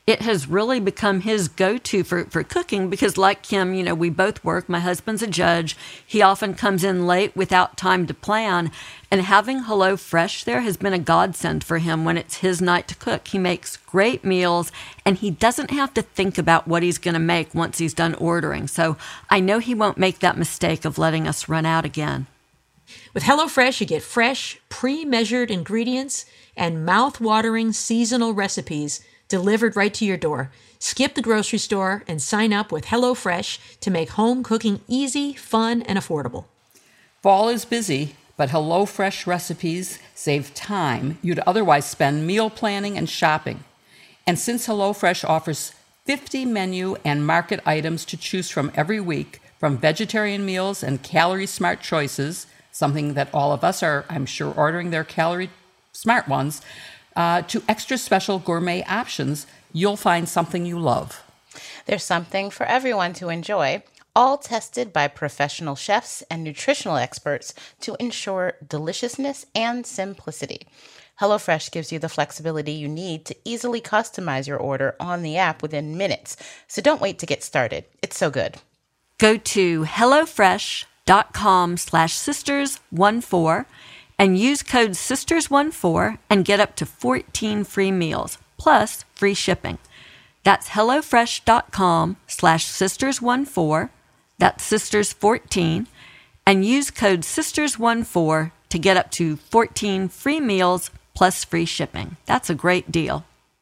it has really become his go-to for, for cooking because like Kim, you know, we both work. My husband's a judge. He often comes in late without time to plan. And having HelloFresh there has been a godsend for him when it's his night to cook. He makes great meals and he doesn't have to think about what he's going to make once he's done ordering. So I know he won't make that mistake of letting us run out again. With HelloFresh, you get fresh, pre-measured ingredients and mouth-watering seasonal recipes delivered right to your door. Skip the grocery store and sign up with HelloFresh to make home cooking easy, fun, and affordable. Fall is busy, but HelloFresh recipes save time you'd otherwise spend meal planning and shopping. And since HelloFresh offers fifty menu and market items to choose from every week, from vegetarian meals and calorie-smart choices, something that all of us are, I'm sure, ordering their calorie-smart ones, Uh, to extra special gourmet options, you'll find something you love. There's something for everyone to enjoy, all tested by professional chefs and nutritional experts to ensure deliciousness and simplicity. HelloFresh gives you the flexibility you need to easily customize your order on the app within minutes. So don't wait to get started. It's so good. Go to HelloFresh.com slash sisters14 and use code sisters fourteen and get up to fourteen free meals, plus free shipping. That's HelloFresh.com slash sisters14, that's sisters fourteen, and use code sisters fourteen to get up to fourteen free meals, plus free shipping. That's a great deal.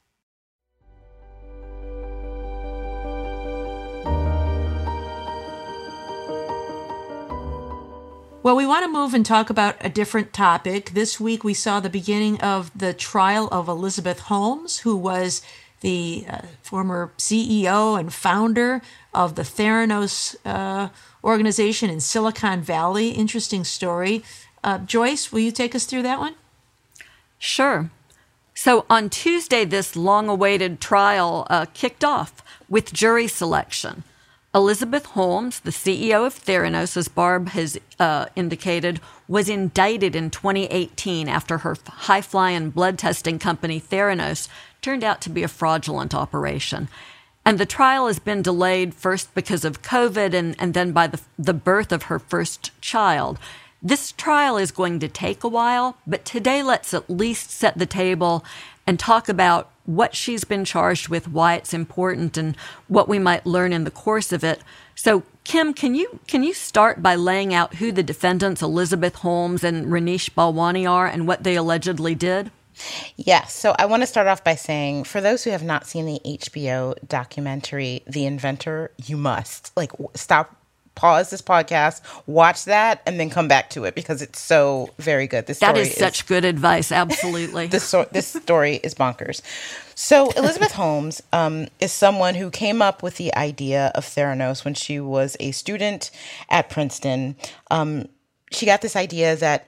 Well, we want to move and talk about a different topic. This week we saw the beginning of the trial of Elizabeth Holmes, who was the uh, former C E O and founder of the Theranos uh, organization in Silicon Valley. Interesting story. Uh, Joyce, will you take us through that one? Sure. So on Tuesday, this long-awaited trial uh, kicked off with jury selection. Elizabeth Holmes, the C E O of Theranos, as Barb has uh, indicated, was indicted in twenty eighteen after her high-flying blood testing company, Theranos, turned out to be a fraudulent operation. And the trial has been delayed first because of COVID and, and then by the, the birth of her first child. This trial is going to take a while, but today let's at least set the table and talk about what she's been charged with, why it's important, and what we might learn in the course of it. So, Kim, can you can you start by laying out who the defendants Elizabeth Holmes and Ranish Balwani are and what they allegedly did? Yes. So I want to start off by saying, for those who have not seen the H B O documentary, The Inventor, you must. Like, stop, pause this podcast, watch that, and then come back to it because it's so very good. This that story is such is, good advice. Absolutely. this, so, this story is bonkers. So Elizabeth Holmes um, is someone who came up with the idea of Theranos when she was a student at Princeton. Um, she got this idea that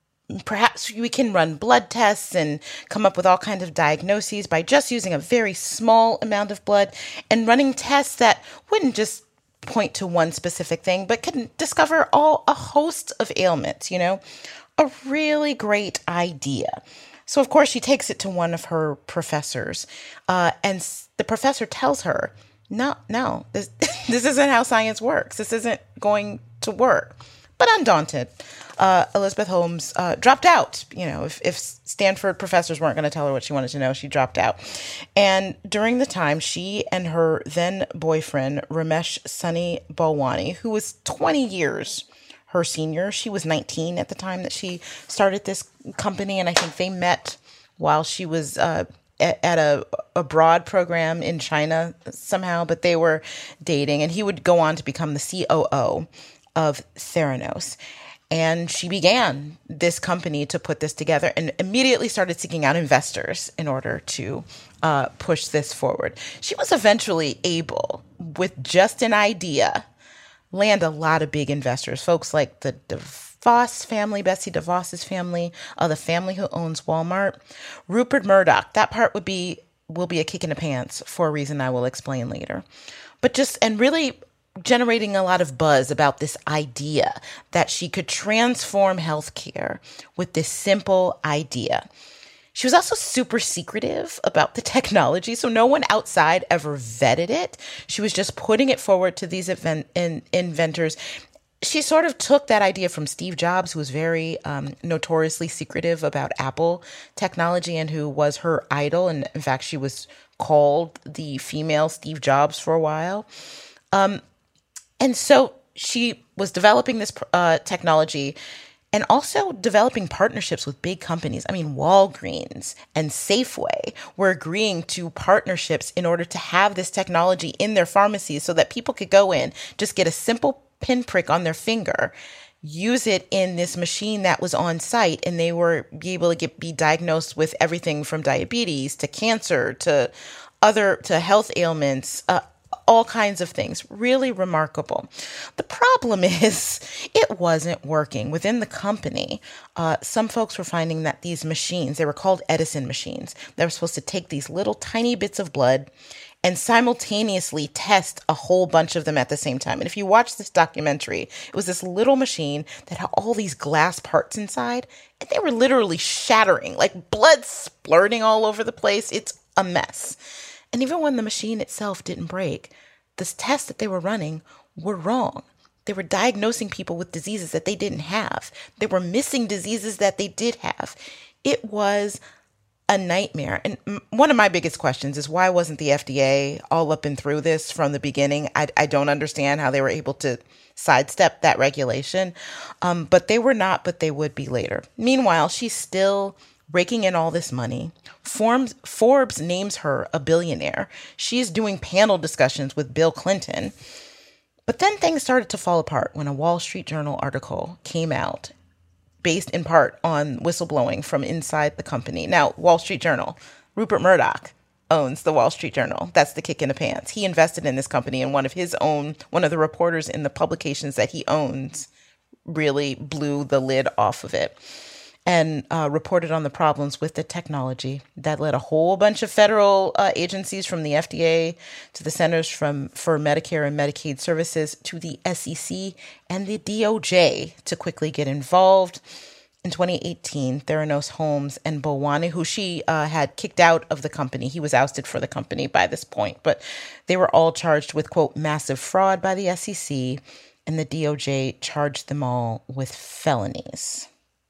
perhaps we can run blood tests and come up with all kinds of diagnoses by just using a very small amount of blood and running tests that wouldn't just point to one specific thing, but can discover all a host of ailments, you know, a really great idea. So, of course, she takes it to one of her professors, uh, and the professor tells her, no, no, this, this isn't how science works. This isn't going to work. But undaunted, uh, Elizabeth Holmes uh, dropped out. You know, if, if Stanford professors weren't going to tell her what she wanted to know, she dropped out. And during the time, she and her then boyfriend, Ramesh Sunny Balwani, who was twenty years her senior, she was nineteen at the time that she started this company. And I think they met while she was uh, at, at a abroad program in China somehow, but they were dating. And he would go on to become the C O O of Theranos. And she began this company to put this together and immediately started seeking out investors in order to uh, push this forward. She was eventually able, with just an idea, land a lot of big investors, folks like the DeVos family, Betsy DeVos's family, uh, the family who owns Walmart, Rupert Murdoch. That part would be will be a kick in the pants for a reason I will explain later. But just, and really generating a lot of buzz about this idea that she could transform healthcare with this simple idea. She was also super secretive about the technology, so no one outside ever vetted it. She was just putting it forward to these event- in- inventors. She sort of took that idea from Steve Jobs, who was very um, notoriously secretive about Apple technology and who was her idol. And in fact, she was called the female Steve Jobs for a while. Um, and so she was developing this uh, technology and also developing partnerships with big companies. I mean, Walgreens and Safeway were agreeing to partnerships in order to have this technology in their pharmacies so that people could go in, just get a simple pinprick on their finger, use it in this machine that was on site, and they were be able to get be diagnosed with everything from diabetes to cancer to other to health ailments, uh, all kinds of things. Really remarkable. The problem is it wasn't working. Within the company, uh, some folks were finding that these machines, they were called Edison machines, they were supposed to take these little tiny bits of blood and simultaneously test a whole bunch of them at the same time. And if you watch this documentary, it was this little machine that had all these glass parts inside, and they were literally shattering, like blood splurting all over the place. It's a mess. And even when the machine itself didn't break, the tests that they were running were wrong. They were diagnosing people with diseases that they didn't have. They were missing diseases that they did have. It was a nightmare. And one of my biggest questions is, why wasn't the F D A all up and through this from the beginning? I, I don't understand how they were able to sidestep that regulation. Um, but they were not, but they would be later. Meanwhile, she's still raking in all this money. Forbes, Forbes names her a billionaire. She's doing panel discussions with Bill Clinton. But then things started to fall apart when a Wall Street Journal article came out, based in part on whistleblowing from inside the company. Now, Wall Street Journal, Rupert Murdoch owns the Wall Street Journal. That's the kick in the pants. He invested in this company, and one of his own, one of the reporters in the publications that he owns really blew the lid off of it and uh, reported on the problems with the technology that led a whole bunch of federal uh, agencies, from the F D A to the Centers from, for Medicare and Medicaid Services to the S E C and the D O J, to quickly get involved. In twenty eighteen, Theranos Holmes and Bhowani, who she uh, had kicked out of the company, he was ousted for the company by this point, but they were all charged with, quote, massive fraud by the S E C, and the D O J charged them all with felonies.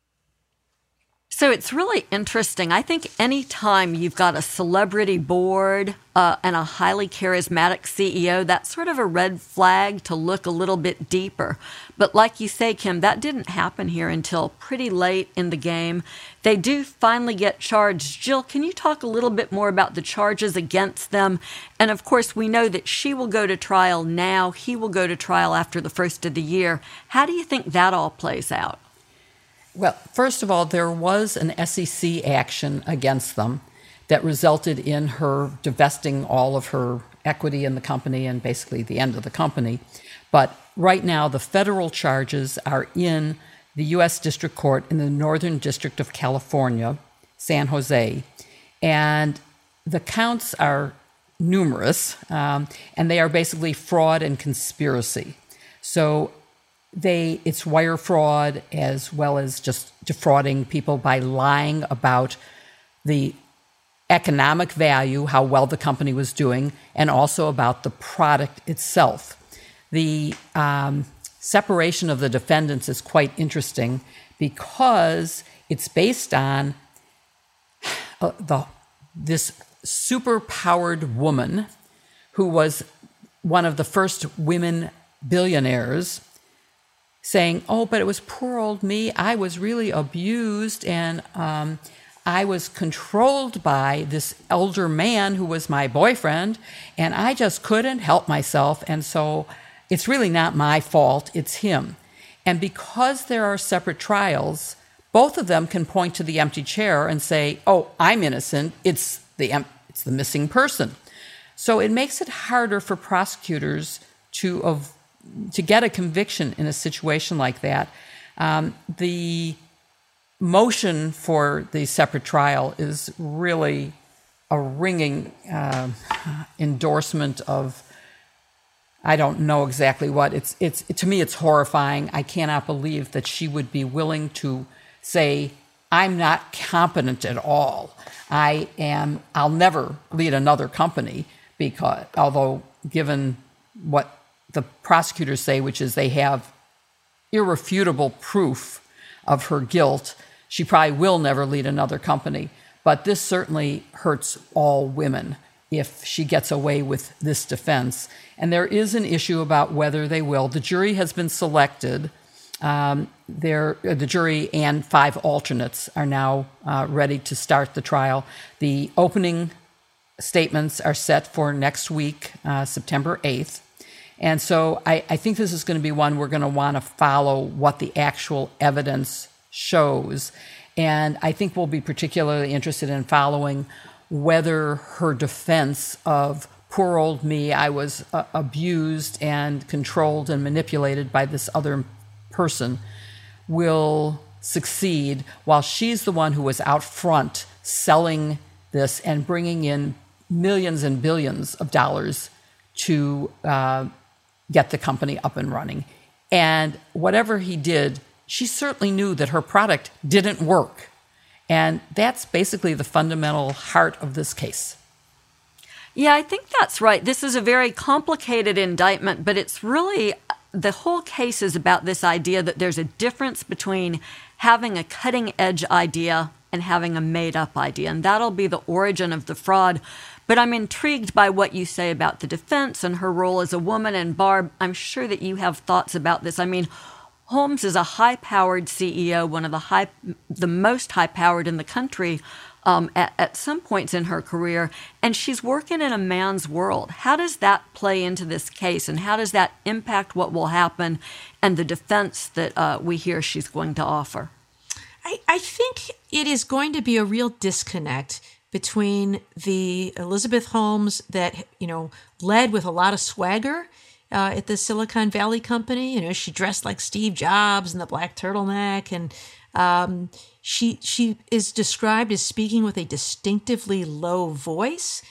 So it's really interesting. I think any time you've got a celebrity board uh, and a highly charismatic C E O, that's sort of a red flag to look a little bit deeper. But like you say, Kim, that didn't happen here until pretty late in the game. They do finally get charged. Jill, can you talk a little bit more about the charges against them? And of course, we know that she will go to trial now. He will go to trial after the first of the year. How do you think that all plays out? Well, first of all, there was an S E C action against them that resulted in her divesting all of her equity in the company and basically the end of the company. But right now, the federal charges are in the U S District Court in the Northern District of California, San Jose, and the counts are numerous, um, and they are basically fraud and conspiracy. So They it's wire fraud as well as just defrauding people by lying about the economic value, how well the company was doing, and also about the product itself. The um, separation of the defendants is quite interesting because it's based on uh, the this super-powered woman who was one of the first women billionaires, saying, oh, but it was poor old me. I was really abused, and um, I was controlled by this elder man who was my boyfriend, and I just couldn't help myself. And so it's really not my fault. It's him. And because there are separate trials, both of them can point to the empty chair and say, oh, I'm innocent. It's the, em- it's the missing person. So it makes it harder for prosecutors to avoid to get a conviction in a situation like that. Um, the motion for the separate trial is really a ringing uh, endorsement of, I don't know exactly what. It's it's to me, it's horrifying. I cannot believe that she would be willing to say I'm not competent at all. I am, I'll never lead another company because, although given what the prosecutors say, which is they have irrefutable proof of her guilt, she probably will never lead another company. But this certainly hurts all women if she gets away with this defense. And there is an issue about whether they will. The jury has been selected. Um, there, the jury and five alternates are now uh, ready to start the trial. The opening statements are set for next week, uh, September eighth. And so I, I think this is going to be one we're going to want to follow what the actual evidence shows. And I think we'll be particularly interested in following whether her defense of poor old me, I was uh, abused and controlled and manipulated by this other person, will succeed while she's the one who was out front selling this and bringing in millions and billions of dollars to uh, get the company up and running. And whatever he did, she certainly knew that her product didn't work. And that's basically the fundamental heart of this case. Yeah, I think that's right. This is a very complicated indictment, but it's really, the whole case is about this idea that there's a difference between having a cutting-edge idea and having a made-up idea, and that'll be the origin of the fraud. But I'm intrigued by what you say about the defense and her role as a woman. And Barb, I'm sure that you have thoughts about this. I mean, Holmes is a high-powered C E O, one of the high, the most high-powered in the country um, at, at some points in her career, and she's working in a man's world. How does that play into this case, and how does that impact what will happen and the defense that uh, we hear she's going to offer? I, I think it is going to be a real disconnect between the Elizabeth Holmes that, you know, led with a lot of swagger Uh, at the Silicon Valley company. You know, she dressed like Steve Jobs in the black turtleneck, and um, she she is described as speaking with a distinctively low voice.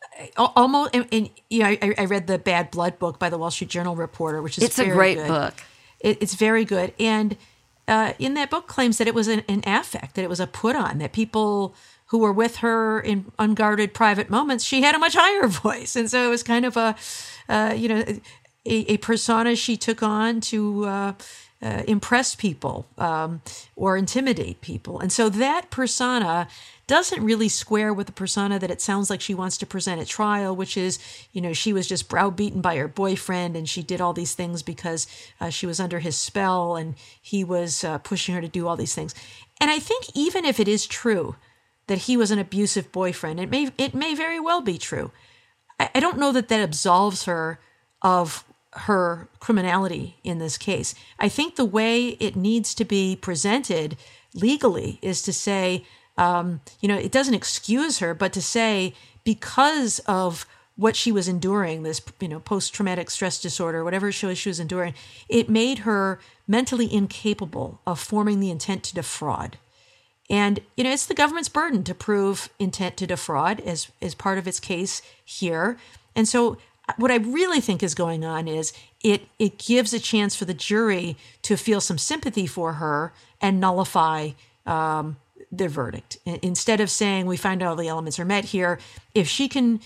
Almost, and, and you know, I, I read the Bad Blood book by the Wall Street Journal reporter, which is it's very a great good. book. It, it's very good, and uh, in that book claims that it was an, an affect, that it was a put on, that people who were with her in unguarded private moments, she had a much higher voice, and so it was kind of a uh, you know. A, a persona she took on to uh, uh, impress people um, or intimidate people. And so that persona doesn't really square with the persona that it sounds like she wants to present at trial, which is, you know, she was just browbeaten by her boyfriend and she did all these things because uh, she was under his spell and he was uh, pushing her to do all these things. And I think even if it is true that he was an abusive boyfriend, it may, it may very well be true. I, I don't know that that absolves her of her criminality in this case. I think the way it needs to be presented legally is to say, um, you know, it doesn't excuse her, but to say because of what she was enduring, this, you know, post-traumatic stress disorder, whatever she was, she was enduring, it made her mentally incapable of forming the intent to defraud. And, you know, it's the government's burden to prove intent to defraud as, as part of its case here. And so what I really think is going on is it it gives a chance for the jury to feel some sympathy for her and nullify um, their verdict. Instead of saying we find all the elements are met here, if she can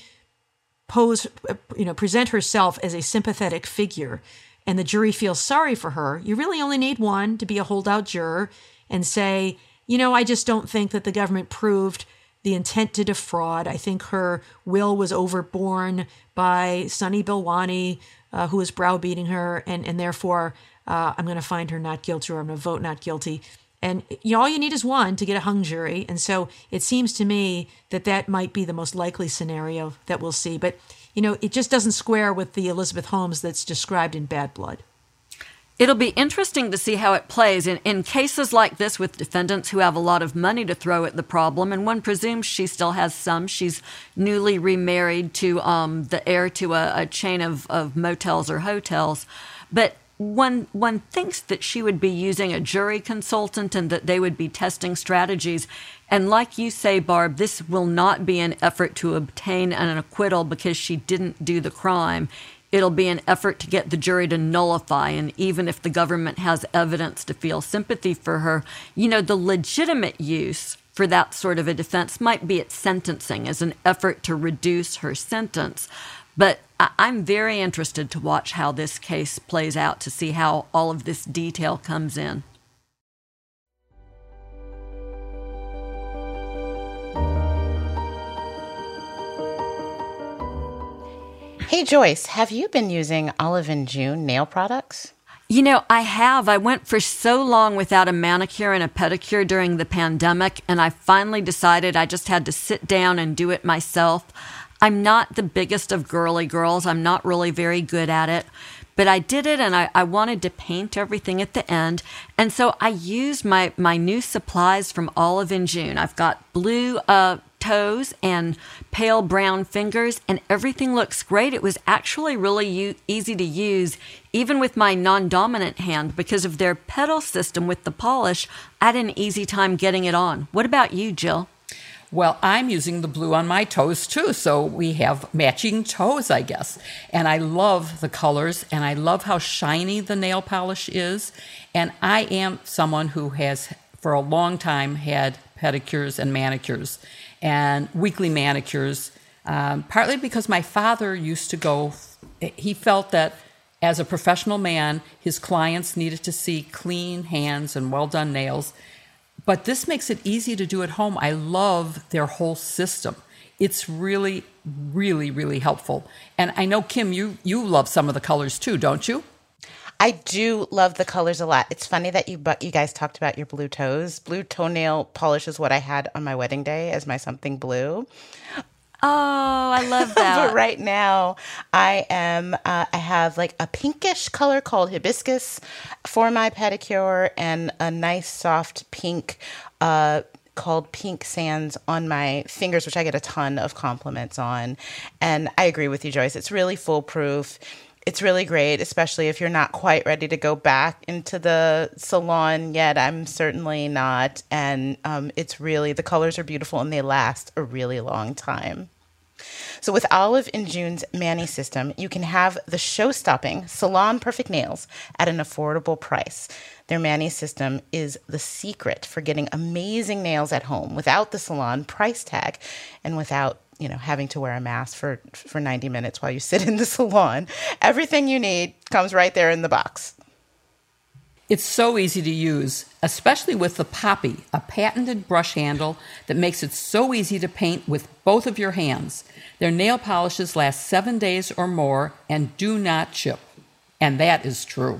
pose, you know, present herself as a sympathetic figure and the jury feels sorry for her, you really only need one to be a holdout juror and say, you know, I just don't think that the government proved the intent to defraud. I think her will was overborne by Sunny Bilwani, uh, who was browbeating her, and, and therefore uh, I'm going to find her not guilty or I'm going to vote not guilty. And you know, all you need is one to get a hung jury. And so it seems to me that that might be the most likely scenario that we'll see. But, you know, it just doesn't square with the Elizabeth Holmes that's described in Bad Blood. It'll be interesting to see how it plays in, in cases like this with defendants who have a lot of money to throw at the problem, and one presumes she still has some. She's newly remarried to um, the heir to a, a chain of, of motels or hotels. But one, one thinks that she would be using a jury consultant and that they would be testing strategies. And like you say, Barb, this will not be an effort to obtain an acquittal because she didn't do the crime. it'll be an effort to get the jury to nullify. And even if the government has evidence to feel sympathy for her, you know, the legitimate use for that sort of a defense might be at sentencing as an effort to reduce her sentence. But I'm very interested to watch how this case plays out, to see how all of this detail comes in. Hey, Joyce, have you been using Olive and June nail products? You know, I have. I went for so long without a manicure and a pedicure during the pandemic, and I finally decided I just had to sit down and do it myself. I'm not the biggest of girly girls. I'm not really very good at it. But I did it, and I, I wanted to paint everything at the end. And so I used my, my new supplies from Olive and June. I've got blue uh, toes and pale brown fingers, and everything looks great. It was actually really u- easy to use, even with my non-dominant hand, because of their pedal system with the polish. I had an easy time getting it on. What about you, Jill? Well, I'm using the blue on my toes too, so we have matching toes, I guess. And I love the colors, and I love how shiny the nail polish is. And I am someone who has, for a long time, had pedicures and manicures and weekly manicures, um, partly because my father used to go, he felt that as a professional man, his clients needed to see clean hands and well-done nails. But this makes it easy to do at home. I love their whole system. It's really, really, really helpful. And I know, Kim, you, you love some of the colors too, don't you? I do love the colors a lot. It's funny that you but you guys talked about your blue toes. Blue toenail polish is what I had on my wedding day as my something blue. Oh, I love that. But right now, I am. Uh, I have like a pinkish color called hibiscus for my pedicure, and a nice soft pink uh, called Pink Sands on my fingers, which I get a ton of compliments on. And I agree with you, Joyce. It's really foolproof. It's really great, especially if you're not quite ready to go back into the salon yet. I'm certainly not. And um, it's really, the colors are beautiful and they last a really long time. So with Olive and June's Mani system, you can have the show-stopping salon perfect nails at an affordable price. Their Mani system is the secret for getting amazing nails at home without the salon price tag and without, you know, having to wear a mask for, for ninety minutes while you sit in the salon. Everything you need comes right there in the box. It's so easy to use, especially with the Poppy, a patented brush handle that makes it so easy to paint with both of your hands. Their nail polishes last seven days or more and do not chip. And that is true.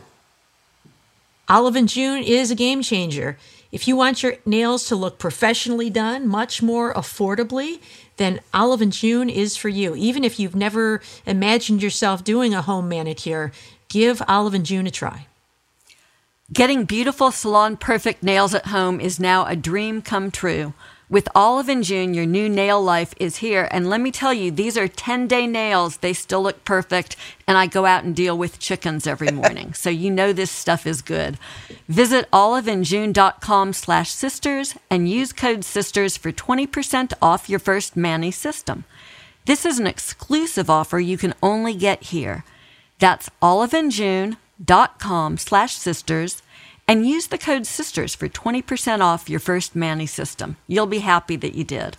Olive and June is a game changer. If you want your nails to look professionally done, much more affordably, then Olive and June is for you. Even if you've never imagined yourself doing a home manicure, give Olive and June a try. Getting beautiful salon perfect nails at home is now a dream come true. With Olive and June, your new nail life is here. And let me tell you, these are ten-day nails. They still look perfect. And I go out and deal with chickens every morning. So you know this stuff is good. Visit oliveandjune.com slash sisters and use code SISTERS for twenty percent off your first Mani system. This is an exclusive offer you can only get here. That's oliveandjune.com slash sisters. And use the code SISTERS for twenty percent off your first Mani system. You'll be happy that you did.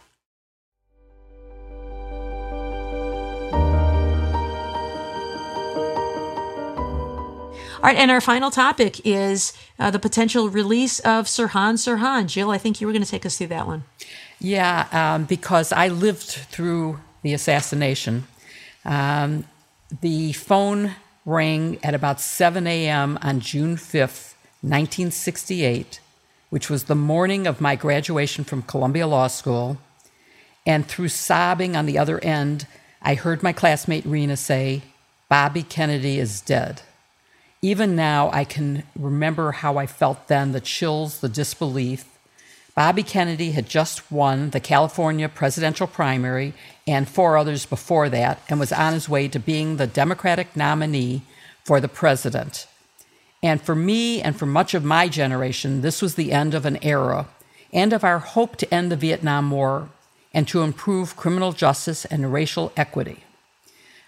All right, and our final topic is uh, the potential release of Sirhan Sirhan. Jill, I think you were going to take us through that one. Yeah, um, because I lived through the assassination. Um, the phone rang at about seven a.m. on June fifth, nineteen sixty-eight, which was the morning of my graduation from Columbia Law School. And through sobbing on the other end, I heard my classmate Rena say, "Bobby Kennedy is dead." Even now, I can remember how I felt then, the chills, the disbelief. Bobby Kennedy had just won the California presidential primary and four others before that, and was on his way to being the Democratic nominee for the president. And for me and for much of my generation, this was the end of an era, and of our hope to end the Vietnam War and to improve criminal justice and racial equity.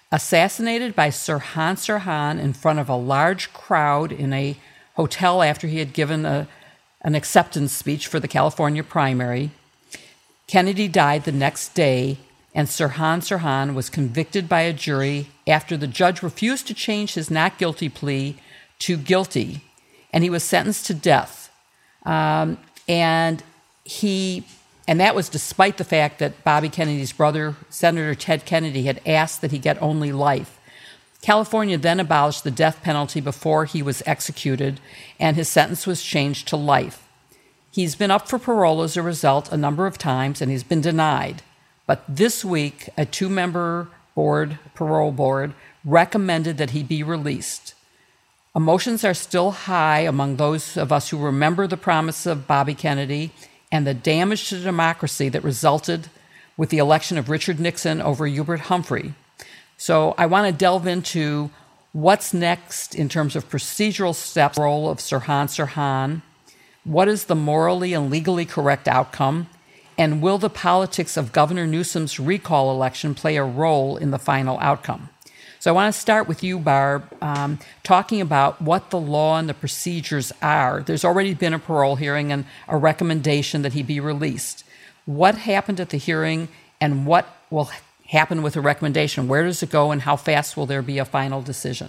assassinated by Sirhan Sirhan in front of a large crowd in a hotel after he had given a, an acceptance speech for the California primary. Kennedy died the next day, and Sirhan Sirhan was convicted by a jury after the judge refused to change his not guilty plea to guilty, and he was sentenced to death. Um, and he, and that was despite the fact that Bobby Kennedy's brother, Senator Ted Kennedy, had asked that he get only life. California then abolished the death penalty before he was executed, and his sentence was changed to life. He's been up for parole as a result a number of times, and he's been denied. But this week, a two-member board, parole board, recommended that he be released. Emotions are still high among those of us who remember the promise of Bobby Kennedy and the damage to democracy that resulted with the election of Richard Nixon over Hubert Humphrey. So I want to delve into what's next in terms of procedural steps, the role of Sirhan Sirhan, what is the morally and legally correct outcome, and will the politics of Governor Newsom's recall election play a role in the final outcome? So I want to start with you, Barb, um, talking about what the law and the procedures are. There's already been a parole hearing and a recommendation that he be released. What happened at the hearing, and what will happen with the recommendation? Where does it go, and how fast will there be a final decision?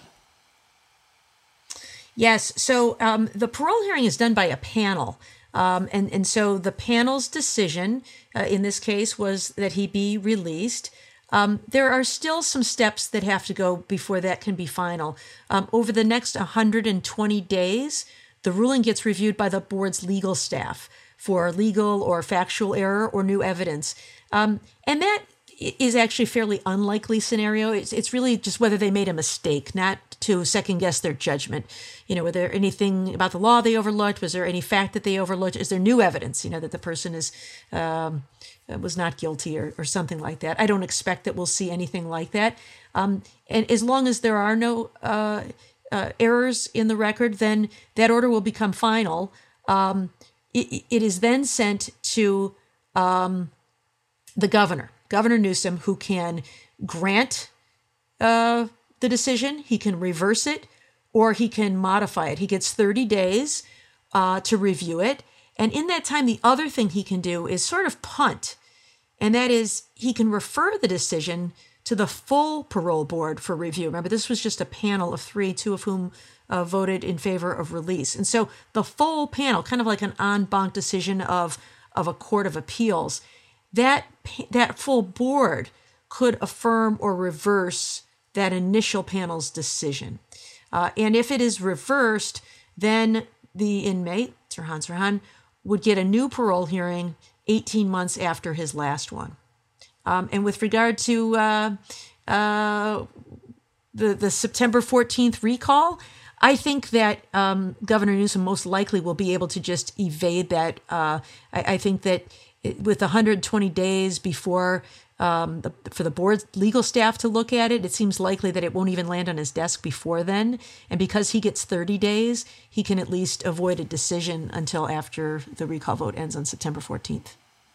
Yes, so um, the parole hearing is done by a panel. Um, and, and so the panel's decision uh, in this case was that he be released. Um, there are still some steps that have to go before that can be final. Um, over the next one hundred twenty days, the ruling gets reviewed by the board's legal staff for legal or factual error or new evidence. Um, and that is actually a fairly unlikely scenario. It's, it's really just whether they made a mistake, not to second guess their judgment. You know, was there anything about the law they overlooked? Was there any fact that they overlooked? Is there new evidence, you know, that the person is um, was not guilty or, or something like that? I don't expect that we'll see anything like that. Um, and as long as there are no uh, uh, errors in the record, then that order will become final. Um, it, it is then sent to um, the governor, Governor Newsom, who can grant uh, the decision, he can reverse it, or he can modify it. He gets thirty days uh, to review it. And in that time, the other thing he can do is sort of punt. And that is, he can refer the decision to the full parole board for review. Remember, this was just a panel of three, two of whom uh, voted in favor of release. And so the full panel, kind of like an en banc decision of, of a court of appeals, that that full board could affirm or reverse that initial panel's decision. Uh, and if it is reversed, then the inmate, Sirhan Sirhan, would get a new parole hearing eighteen months after his last one. Um, and with regard to uh, uh, the, the September fourteenth recall, I think that um, Governor Newsom most likely will be able to just evade that. Uh, I, I think that with one hundred twenty days before um, the, for the board's legal staff to look at it, it seems likely that it won't even land on his desk before then. And because he gets thirty days, he can at least avoid a decision until after the recall vote ends on September fourteenth.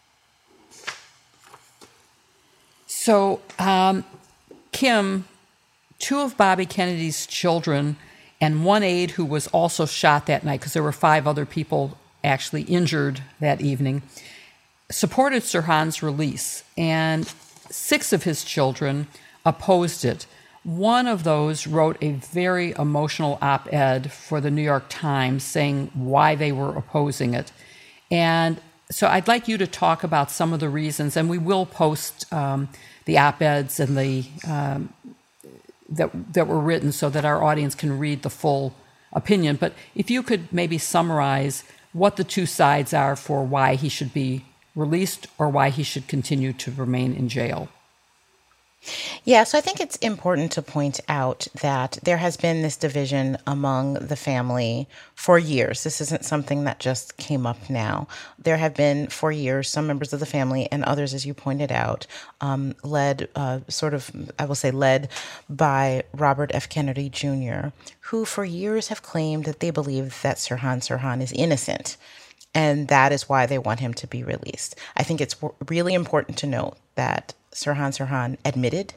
So, um, Kim, two of Bobby Kennedy's children and one aide who was also shot that night, because there were five other people actually injured that evening, supported Sirhan's release, and six of his children opposed it. One of those wrote a very emotional op-ed for the New York Times saying why they were opposing it. And so I'd like you to talk about some of the reasons, and we will post um, the op-eds and the um, that that were written so that our audience can read the full opinion. But if you could maybe summarize what the two sides are for why he should be released or why he should continue to remain in jail. Yeah, so I think it's important to point out that there has been this division among the family for years. This isn't something that just came up now. There have been for years some members of the family and others, as you pointed out, um, led uh, sort of, I will say led by Robert F. Kennedy Junior, who for years have claimed that they believe that Sirhan Sirhan is innocent. And that is why they want him to be released. I think it's really important to note that Sirhan Sirhan admitted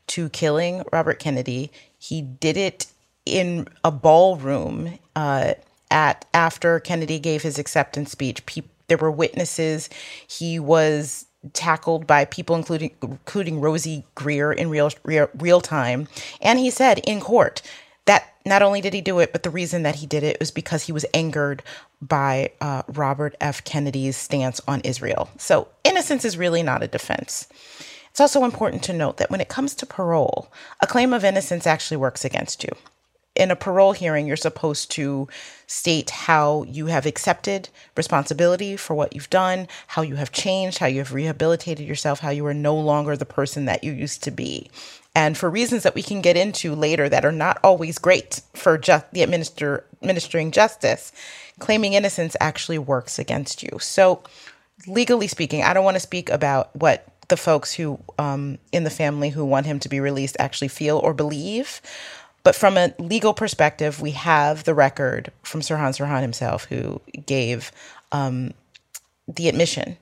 to killing Robert Kennedy. He did it in a ballroom uh, at after Kennedy gave his acceptance speech. Pe- there were witnesses. He was tackled by people, including including Rosie Greer in real, real real time, and he said in court that not only did he do it, but the reason that he did it was because he was angered by uh, Robert F. Kennedy's stance on Israel. So innocence is really not a defense. It's also important to note that when it comes to parole, a claim of innocence actually works against you. In a parole hearing, you're supposed to state how you have accepted responsibility for what you've done, how you have changed, how you have rehabilitated yourself, how you are no longer the person that you used to be. And for reasons that we can get into later that are not always great for just the administer, administering justice, claiming innocence actually works against you. So legally speaking, I don't want to speak about what the folks who um, in the family who want him to be released actually feel or believe. But from a legal perspective, we have the record from Sirhan Sirhan himself, who gave um, the admission,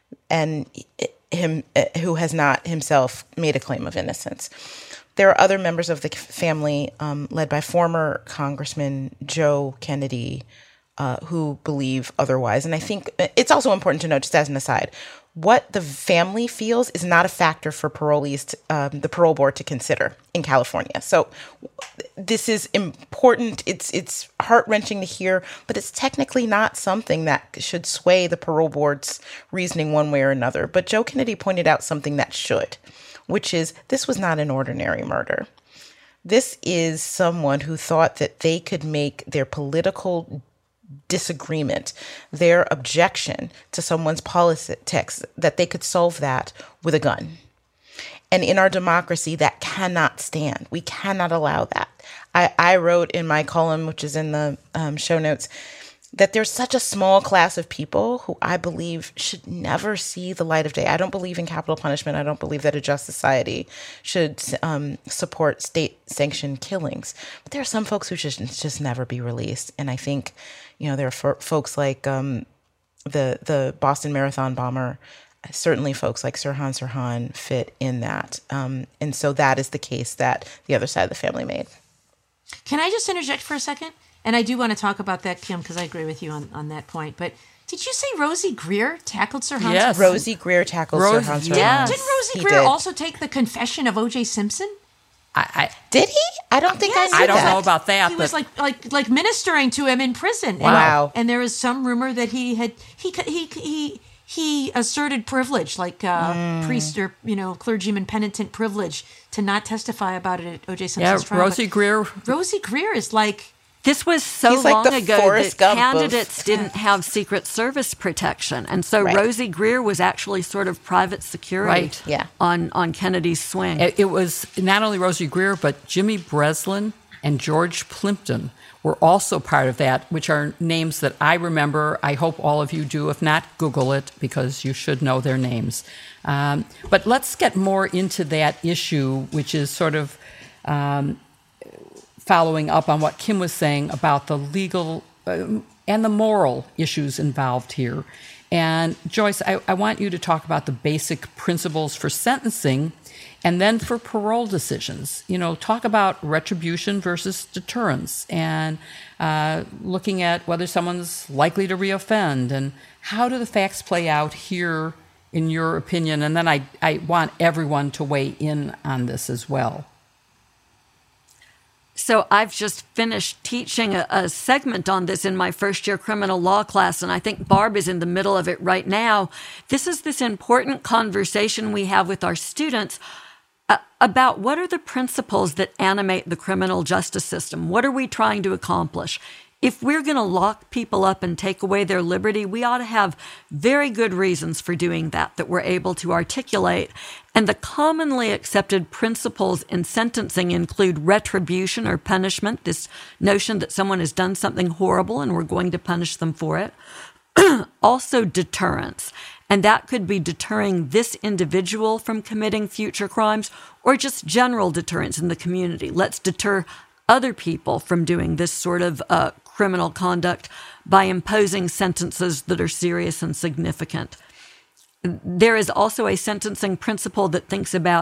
and him who has not himself made a claim of innocence. There are other members of the family, um, led by former Congressman Joe Kennedy, uh, who believe otherwise. And I think it's also important to note, just as an aside, what the family feels is not a factor for parolees, to, um, the parole board to consider in California. So this is important. It's it's heart-wrenching to hear, but it's technically not something that should sway the parole board's reasoning one way or another. But Joe Kennedy pointed out something that should, which is this was not an ordinary murder. This is someone who thought that they could make their political disagreement, their objection to someone's politics, that they could solve that with a gun. And in our democracy, that cannot stand. We cannot allow that. I, I wrote in my column, which is in the um, show notes, that there's such a small class of people who I believe should never see the light of day. I don't believe in capital punishment. I don't believe that a just society should um, support state-sanctioned killings. But there are some folks who should just never be released. And I think, you know, there are f- folks like um, the the Boston Marathon bomber. Certainly folks like Sirhan Sirhan fit in that. Um, and so that is the case that the other side of the family made. Can I just interject for a second? And I do want to talk about that, Kim, because I agree with you on, on that point. But did you say Rosie Greer tackled Sirhan? Yes. Rosie Greer tackled Rose, Sirhan Sirhan. yes. Didn't Rosie He Greer did. also take the confession of O J Simpson? I, I, Did he? I don't think Yes, I knew I don't that. know about that, He but was like like like ministering to him in prison. Wow. And, and there is some rumor that he had he he he he asserted privilege, like uh, Mm. priest or you know clergyman penitent privilege, to not testify about it at O J yeah, Simpson's trial. Rosie But Greer. Rosie Greer is like. This was so He's like long the ago Forrest that Gump of- candidates didn't have Secret Service protection. And so Right. Rosie Greer was actually sort of private security Right. Yeah. on, on Kennedy's swing. It, it was not only Rosie Greer, but Jimmy Breslin and George Plimpton were also part of that, which are names that I remember. I hope all of you do. If not, Google it, because you should know their names. Um, but let's get more into that issue, which is sort of um, following up on what Kim was saying about the legal uh, and the moral issues involved here. And Joyce, I, I want you to talk about the basic principles for sentencing and then for parole decisions. You know, talk about retribution versus deterrence, and uh, looking at whether someone's likely to reoffend, and how do the facts play out here in your opinion? And then I, I want everyone to weigh in on this as well. So I've just finished teaching a, a segment on this in my first year criminal law class, and I think Barb is in the middle of it right now. This is this important conversation we have with our students uh, about what are the principles that animate the criminal justice system? What are we trying to accomplish? If we're going to lock people up and take away their liberty, we ought to have very good reasons for doing that, that we're able to articulate. And the commonly accepted principles in sentencing include retribution or punishment, this notion that someone has done something horrible and we're going to punish them for it. Also deterrence. And that could be deterring this individual from committing future crimes, or just general deterrence in the community. Let's deter other people from doing this sort of uh, criminal conduct by imposing sentences that are serious and significant. There is also a sentencing principle that thinks about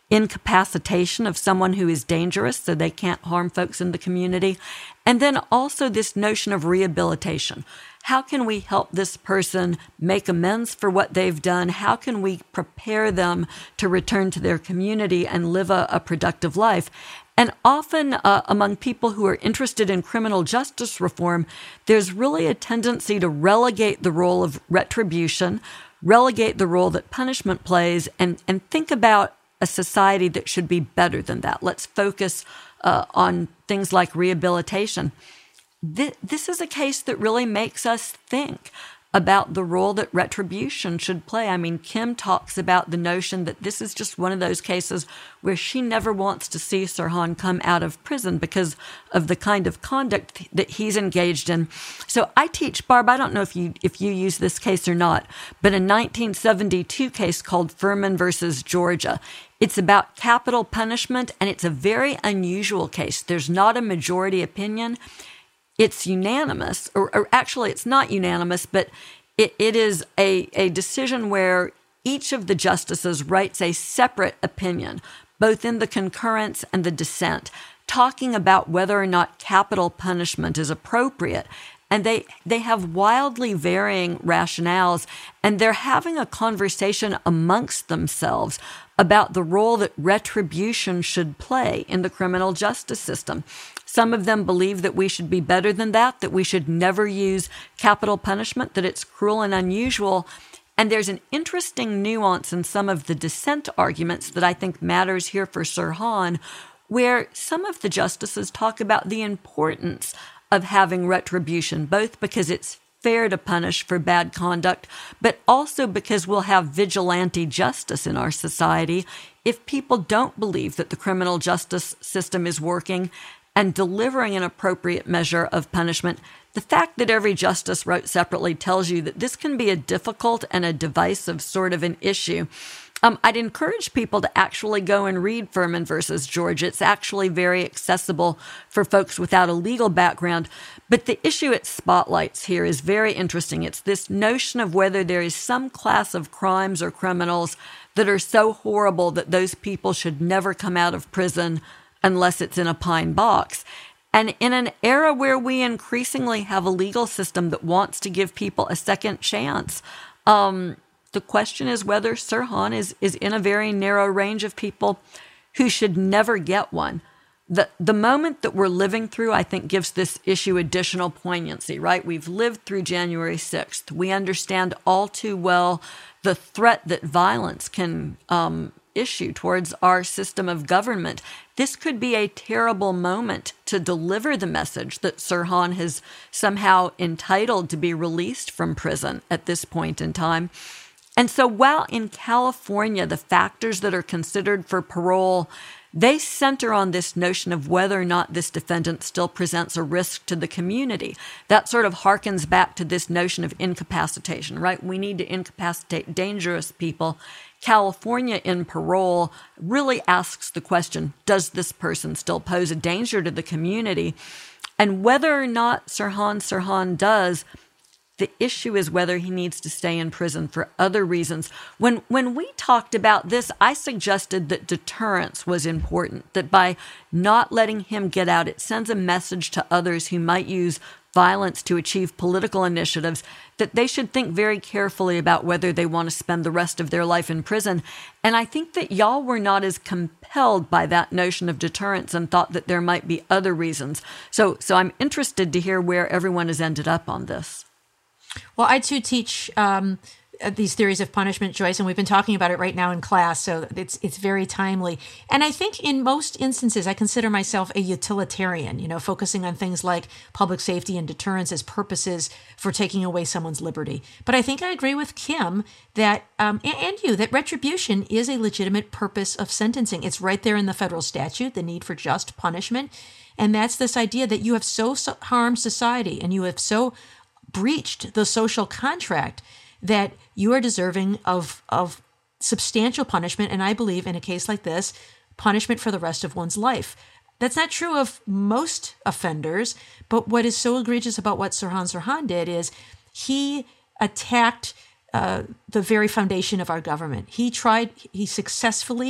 incapacitation of someone who is dangerous so they can't harm folks in the community. And then also this notion of rehabilitation. How can we help this person make amends for what they've done? How can we prepare them to return to their community and live a, a productive life? And often uh, among people who are interested in criminal justice reform, there's really a tendency to relegate the role of retribution, relegate the role that punishment plays, and, and think about a society that should be better than that. Let's focus uh, on things like rehabilitation. This, this is a case that really makes us think about the role that retribution should play. I mean, Kim talks about the notion that this is just one of those cases where she never wants to see Sirhan come out of prison because of the kind of conduct that he's engaged in. So I teach, Barb, I don't know if you if you use this case or not, but a nineteen seventy-two case called Furman versus Georgia. It's about capital punishment, and it's a very unusual case. There's not a majority opinion. It's unanimous, or, or actually it's not unanimous, but it, it is a, a decision where each of the justices writes a separate opinion, both in the concurrence and the dissent, talking about whether or not capital punishment is appropriate. And they, they have wildly varying rationales, and they're having a conversation amongst themselves about the role that retribution should play in the criminal justice system. Some of them believe that we should be better than that, that we should never use capital punishment, that it's cruel and unusual. And there's an interesting nuance in some of the dissent arguments that I think matters here for Sirhan, where some of the justices talk about the importance of having retribution, both because it's fair to punish for bad conduct, but also because we'll have vigilante justice in our society if people don't believe that the criminal justice system is working and delivering an appropriate measure of punishment. The fact that every justice wrote separately tells you that this can be a difficult and a divisive sort of an issue. Um, I'd encourage people to actually go and read Furman versus Georgia. It's actually very accessible for folks without a legal background. But the issue it spotlights here is very interesting. It's this notion of whether there is some class of crimes or criminals that are so horrible that those people should never come out of prison unless it's in a pine box. And in an era where we increasingly have a legal system that wants to give people a second chance, um, the question is whether Sirhan is, is in a very narrow range of people who should never get one. The, the moment that we're living through, I think, gives this issue additional poignancy, right? We've lived through January sixth. We understand all too well the threat that violence can um, issue towards our system of government. This could be a terrible moment to deliver the message that Sirhan has somehow entitled to be released from prison at this point in time. And so while in California, the factors that are considered for parole, they center on this notion of whether or not this defendant still presents a risk to the community. That sort of harkens back to this notion of incapacitation, right? We need to incapacitate dangerous people. California in parole really asks the question, does this person still pose a danger to the community? And whether or not Sirhan Sirhan does, the issue is whether he needs to stay in prison for other reasons. When when we talked about this, I suggested that deterrence was important, that by not letting him get out, it sends a message to others who might use violence to achieve political initiatives, that they should think very carefully about whether they want to spend the rest of their life in prison. And I think that y'all were not as compelled by that notion of deterrence and thought that there might be other reasons. So, so I'm interested to hear where everyone has ended up on this. Well, I too teach um, these theories of punishment, Joyce, and we've been talking about it right now in class, so it's it's very timely. And I think in most instances, I consider myself a utilitarian, you know, focusing on things like public safety and deterrence as purposes for taking away someone's liberty. But I think I agree with Kim that, um, and, and you, that retribution is a legitimate purpose of sentencing. It's right there in the federal statute, the need for just punishment. And that's this idea that you have so, so harmed society and you have so breached the social contract that you are deserving of of substantial punishment, and I believe in a case like this, punishment for the rest of one's life. That's not true of most offenders, but what is so egregious about what Sirhan Sirhan did is he attacked uh, the very foundation of our government. He tried, he successfully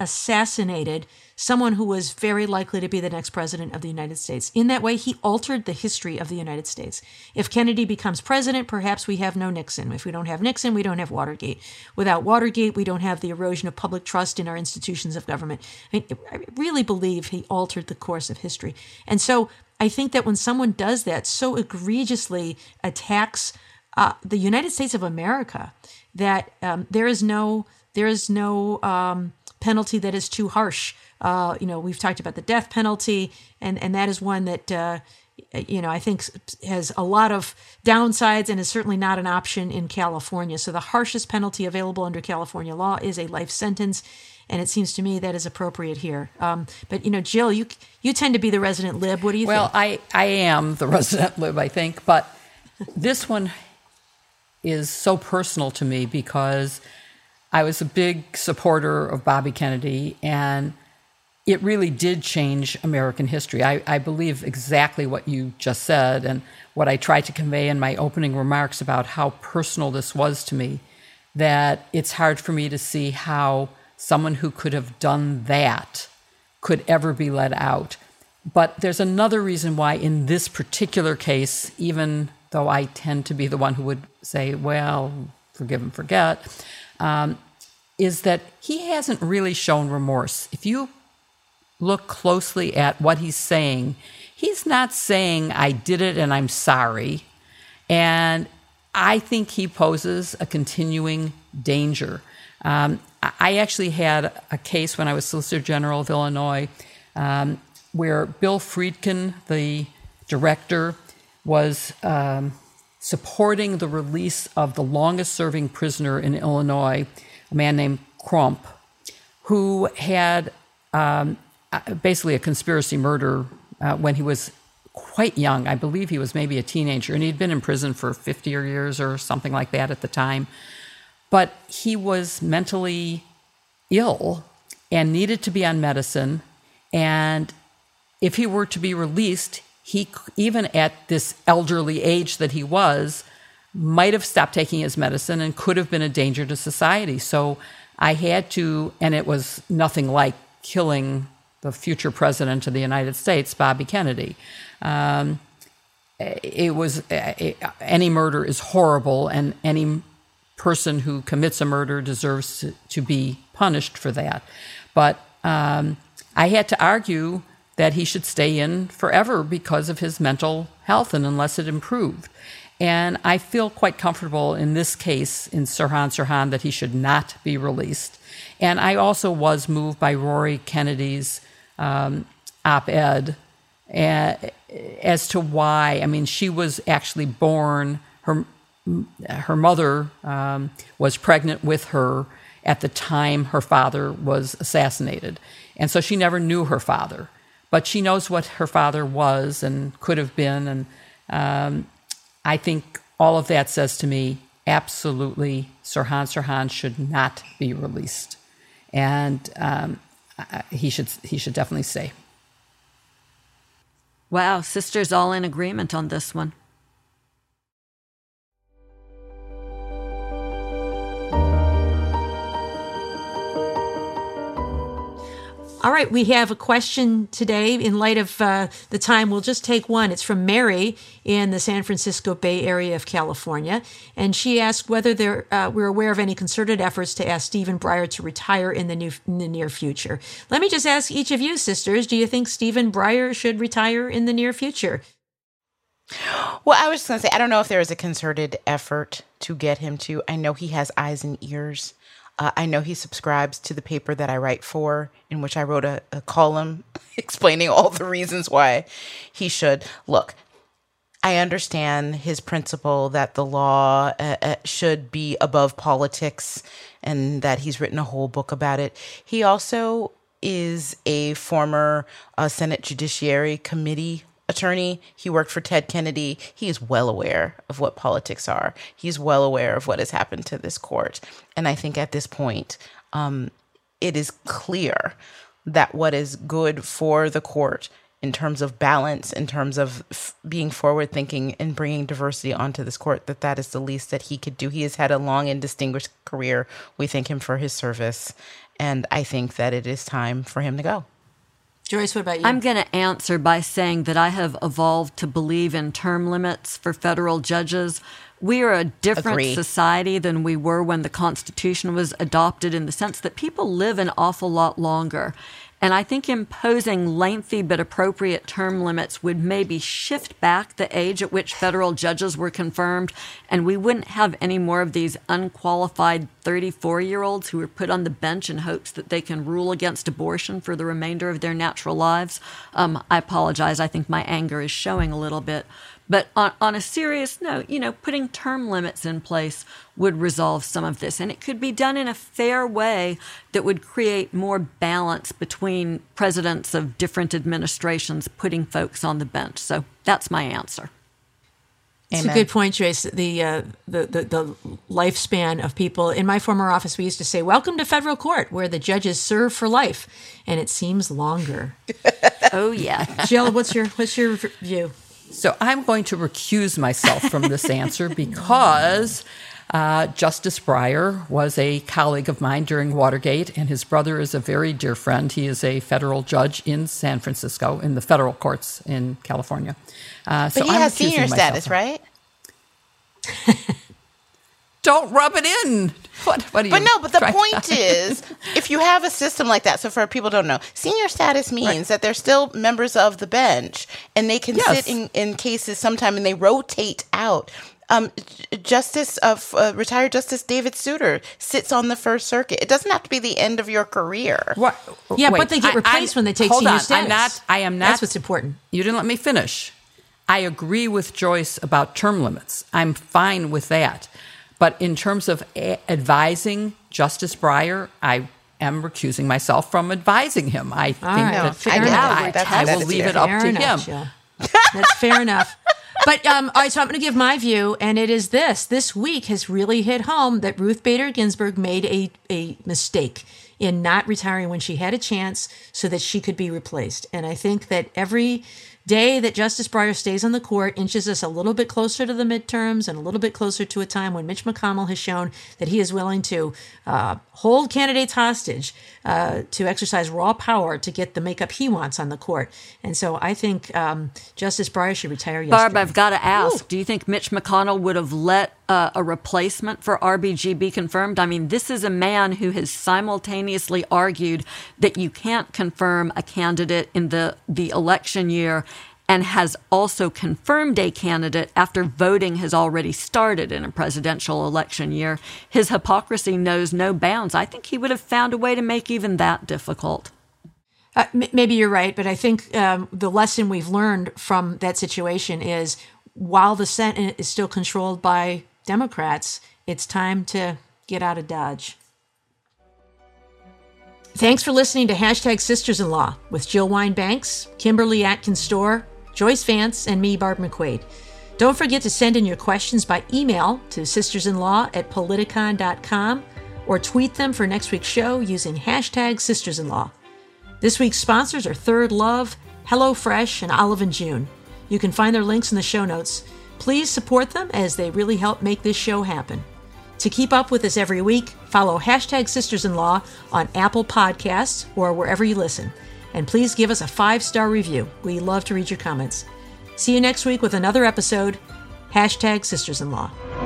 assassinated someone who was very likely to be the next president of the United States. In that way, he altered the history of the United States. If Kennedy becomes president, perhaps we have no Nixon. If we don't have Nixon, we don't have Watergate. Without Watergate, we don't have the erosion of public trust in our institutions of government. I mean, I really believe he altered the course of history. And so I think that when someone does that, so egregiously attacks uh, the United States of America, that um, there is no there is no um, penalty that is too harsh. Uh, you know, we've talked about the death penalty, and, and that is one that, uh, you know, I think has a lot of downsides and is certainly not an option in California. So the harshest penalty available under California law is a life sentence, and it seems to me that is appropriate here. Um, but, you know, Jill, you you tend to be the resident lib. What do you well, think? Well, I, I am the resident lib, I think, but this one is so personal to me because I was a big supporter of Bobby Kennedy, and it really did change American history. I, I believe exactly what you just said and what I tried to convey in my opening remarks about how personal this was to me, that it's hard for me to see how someone who could have done that could ever be let out. But there's another reason why in this particular case, even though I tend to be the one who would say, well, forgive and forget, um, is that he hasn't really shown remorse. If you look closely at what he's saying, he's not saying, I did it and I'm sorry. And I think he poses a continuing danger. Um, I actually had a case when I was Solicitor General of Illinois um, where Bill Friedkin, the director, was um, supporting the release of the longest-serving prisoner in Illinois, a man named Crump, who had um, basically a conspiracy murder uh, when he was quite young. I believe he was maybe a teenager, and he'd been in prison for fifty years or something like that at the time. But he was mentally ill and needed to be on medicine, and if he were to be released, he, even at this elderly age that he was, might have stopped taking his medicine and could have been a danger to society. So I had to, and it was nothing like killing the future president of the United States, Bobby Kennedy. Um, it was, it, any murder is horrible, and any person who commits a murder deserves to, to be punished for that. But um, I had to argue that he should stay in forever because of his mental health and unless it improved. And I feel quite comfortable in this case, in Sirhan Sirhan, that he should not be released. And I also was moved by Rory Kennedy's um, op-ed uh, as to why. I mean, she was actually born, her, her mother um, was pregnant with her at the time her father was assassinated. And so she never knew her father. But she knows what her father was and could have been. And um, I think all of that says to me, absolutely, Sirhan Sirhan should not be released. And um, he should he should definitely stay. Wow, sisters all in agreement on this one. All right, we have a question today in light of uh, the time. We'll just take one. It's from Mary in the San Francisco Bay Area of California. And she asked whether there, uh, we're aware of any concerted efforts to ask Stephen Breyer to retire in the, new, in the near future. Let me just ask each of you, sisters, do you think Stephen Breyer should retire in the near future? Well, I was just going to say, I don't know if there is a concerted effort to get him to. I know he has eyes and ears. Uh, I know he subscribes to the paper that I write for, in which I wrote a, a column explaining all the reasons why he should. Look, I understand his principle that the law uh, uh, should be above politics and that he's written a whole book about it. He also is a former uh, Senate Judiciary Committee attorney. He worked for Ted Kennedy. He is well aware of what politics are. He's well aware of what has happened to this court. And I think at this point, um, it is clear that what is good for the court in terms of balance, in terms of f- being forward thinking and bringing diversity onto this court, that that is the least that he could do. He has had a long and distinguished career. We thank him for his service. And I think that it is time for him to go. Joyce, what about you? I'm going to answer by saying that I have evolved to believe in term limits for federal judges. We are a different Agreed. society than we were when the Constitution was adopted, in the sense that people live an awful lot longer. And I think imposing lengthy but appropriate term limits would maybe shift back the age at which federal judges were confirmed, and we wouldn't have any more of these unqualified thirty-four-year-olds who are put on the bench in hopes that they can rule against abortion for the remainder of their natural lives. Um, I apologize. I think my anger is showing a little bit. But on, on a serious note, you know, putting term limits in place would resolve some of this. And it could be done in a fair way that would create more balance between presidents of different administrations putting folks on the bench. So that's my answer. It's Amen. a good point, Joyce. The, uh, the the the lifespan of people. In my former office, we used to say, "Welcome to federal court, where the judges serve for life," and it seems longer. Oh, yeah. Jill, what's your what's your view? So I'm going to recuse myself from this answer because uh, Justice Breyer was a colleague of mine during Watergate, and his brother is a very dear friend. He is a federal judge in San Francisco, in the federal courts in California. Uh, But so he I'm has recusing senior myself status, from- right? Don't rub it in. What? What are you But no, but the trying- point is, if you have a system like that, so for people who don't know, senior status means Right. that they're still members of the bench, and they can Yes. sit in, in cases sometime, and they rotate out. Um, Justice of uh, retired Justice David Souter sits on the First Circuit. It doesn't have to be the end of your career. What? Yeah, Wait, but they get I- replaced I'm- when they take hold senior on. status. I'm not. I am not. That's what's important. You didn't let me finish. I agree with Joyce about term limits. I'm fine with that. But in terms of a- advising Justice Breyer, I am recusing myself from advising him. I think right. that No, fair I, enough. I, That's- I that will is leave fair. it up Fair to enough, him. Jill. That's fair enough. But um, all right, so I'm going to give my view, and it is this: this week has really hit home that Ruth Bader Ginsburg made a a mistake in not retiring when she had a chance, so that she could be replaced. And I think that every day that Justice Breyer stays on the court inches us a little bit closer to the midterms and a little bit closer to a time when Mitch McConnell has shown that he is willing to uh, hold candidates hostage, uh, to exercise raw power to get the makeup he wants on the court. And so I think um, Justice Breyer should retire yesterday. Barb, I've got to ask, do you think Mitch McConnell would have let uh, a replacement for R B G be confirmed? I mean, this is a man who has simultaneously argued that you can't confirm a candidate in the, the election year and has also confirmed a candidate after voting has already started in a presidential election year. His hypocrisy knows no bounds. I think he would have found a way to make even that difficult. Uh, m- maybe you're right, but I think um, the lesson we've learned from that situation is while the Senate is still controlled by Democrats, it's time to get out of Dodge. Thanks for listening to Hashtag Sisters-in-Law with Jill Wine-Banks, Kimberly Atkins-Storr, Joyce Vance, and me, Barb McQuaid. Don't forget to send in your questions by email to sistersinlaw at politicon dot com or tweet them for next week's show using hashtag Sisters-in-Law. This week's sponsors are Third Love, HelloFresh, and Olive and June. You can find their links in the show notes. Please support them as they really help make this show happen. To keep up with us every week, follow hashtag Sisters-in-Law on Apple Podcasts or wherever you listen. And please give us a five-star review. We love to read your comments. See you next week with another episode, hashtag Sisters-in-Law.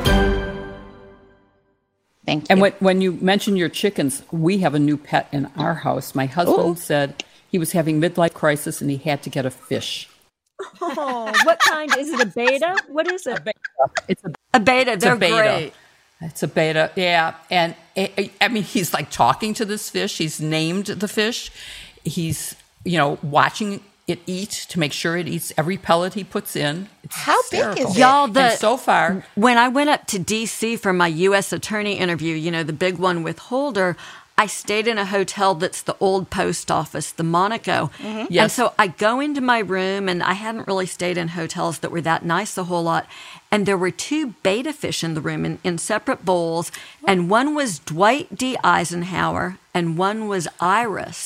Thank you. And when, when you mention your chickens, we have a new pet in our house. My husband Ooh. said he was having midlife crisis and he had to get a fish. Oh, what kind? Is it a beta? What is it? It's a, A beta. it's They're a beta. great. It's a beta, yeah. And I I mean, he's like talking to this fish. He's named the fish. He's, you know, watching it eat to make sure it eats every pellet he puts in. It's How big is hysterical. it? Y'all, the, And so far, when I went up to D C for my U S attorney interview, you know, the big one with Holder, I stayed in a hotel that's the old post office, the Monaco. And Yes. so I go into my room, and I hadn't really stayed in hotels that were that nice a whole lot. And there were two beta fish in the room in, in separate bowls. And one was Dwight D. Eisenhower, and one was Iris.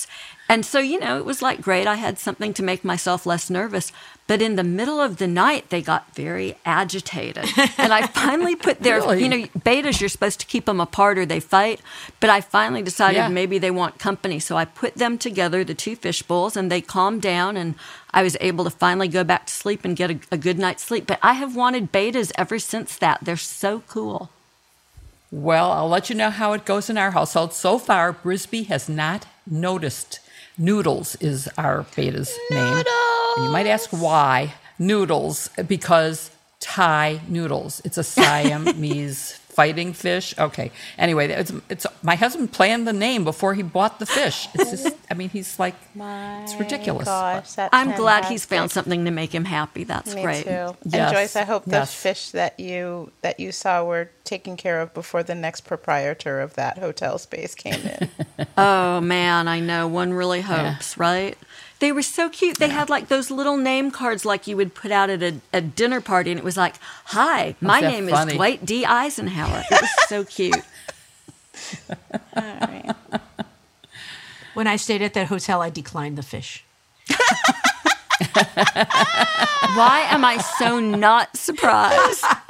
And so, you know, it was like great. I had something to make myself less nervous. But in the middle of the night, they got very agitated. And I finally put their, Really? you know, betas, you're supposed to keep them apart or they fight. But I finally decided Yeah. maybe they want company. So I put them together, the two fish bowls, and they calmed down. And I was able to finally go back to sleep and get a, a good night's sleep. But I have wanted betas ever since that. They're so cool. Well, I'll let you know how it goes in our household. So far, Brisby has not noticed. Noodles is our beta's name. And you might ask why. Noodles, because Thai noodles. It's a Siamese fighting fish. Okay. Anyway, it's, it's my husband planned the name before he bought the fish. It's just, I mean, he's like, My it's ridiculous. Gosh, that's I'm glad he's fantastic. found something to make him happy. That's Me great. too. And Yes, Joyce, I hope those yes. fish that you that you saw were taken care of before the next proprietor of that hotel space came in. Oh, man, I know. One really hopes, right? They were so cute. They had like those little name cards like you would put out at a, a dinner party, and it was like, hi, my that name funny? is Dwight D. Eisenhower. It was so cute. All right. When I stayed at that hotel, I declined the fish. Why am I so not surprised?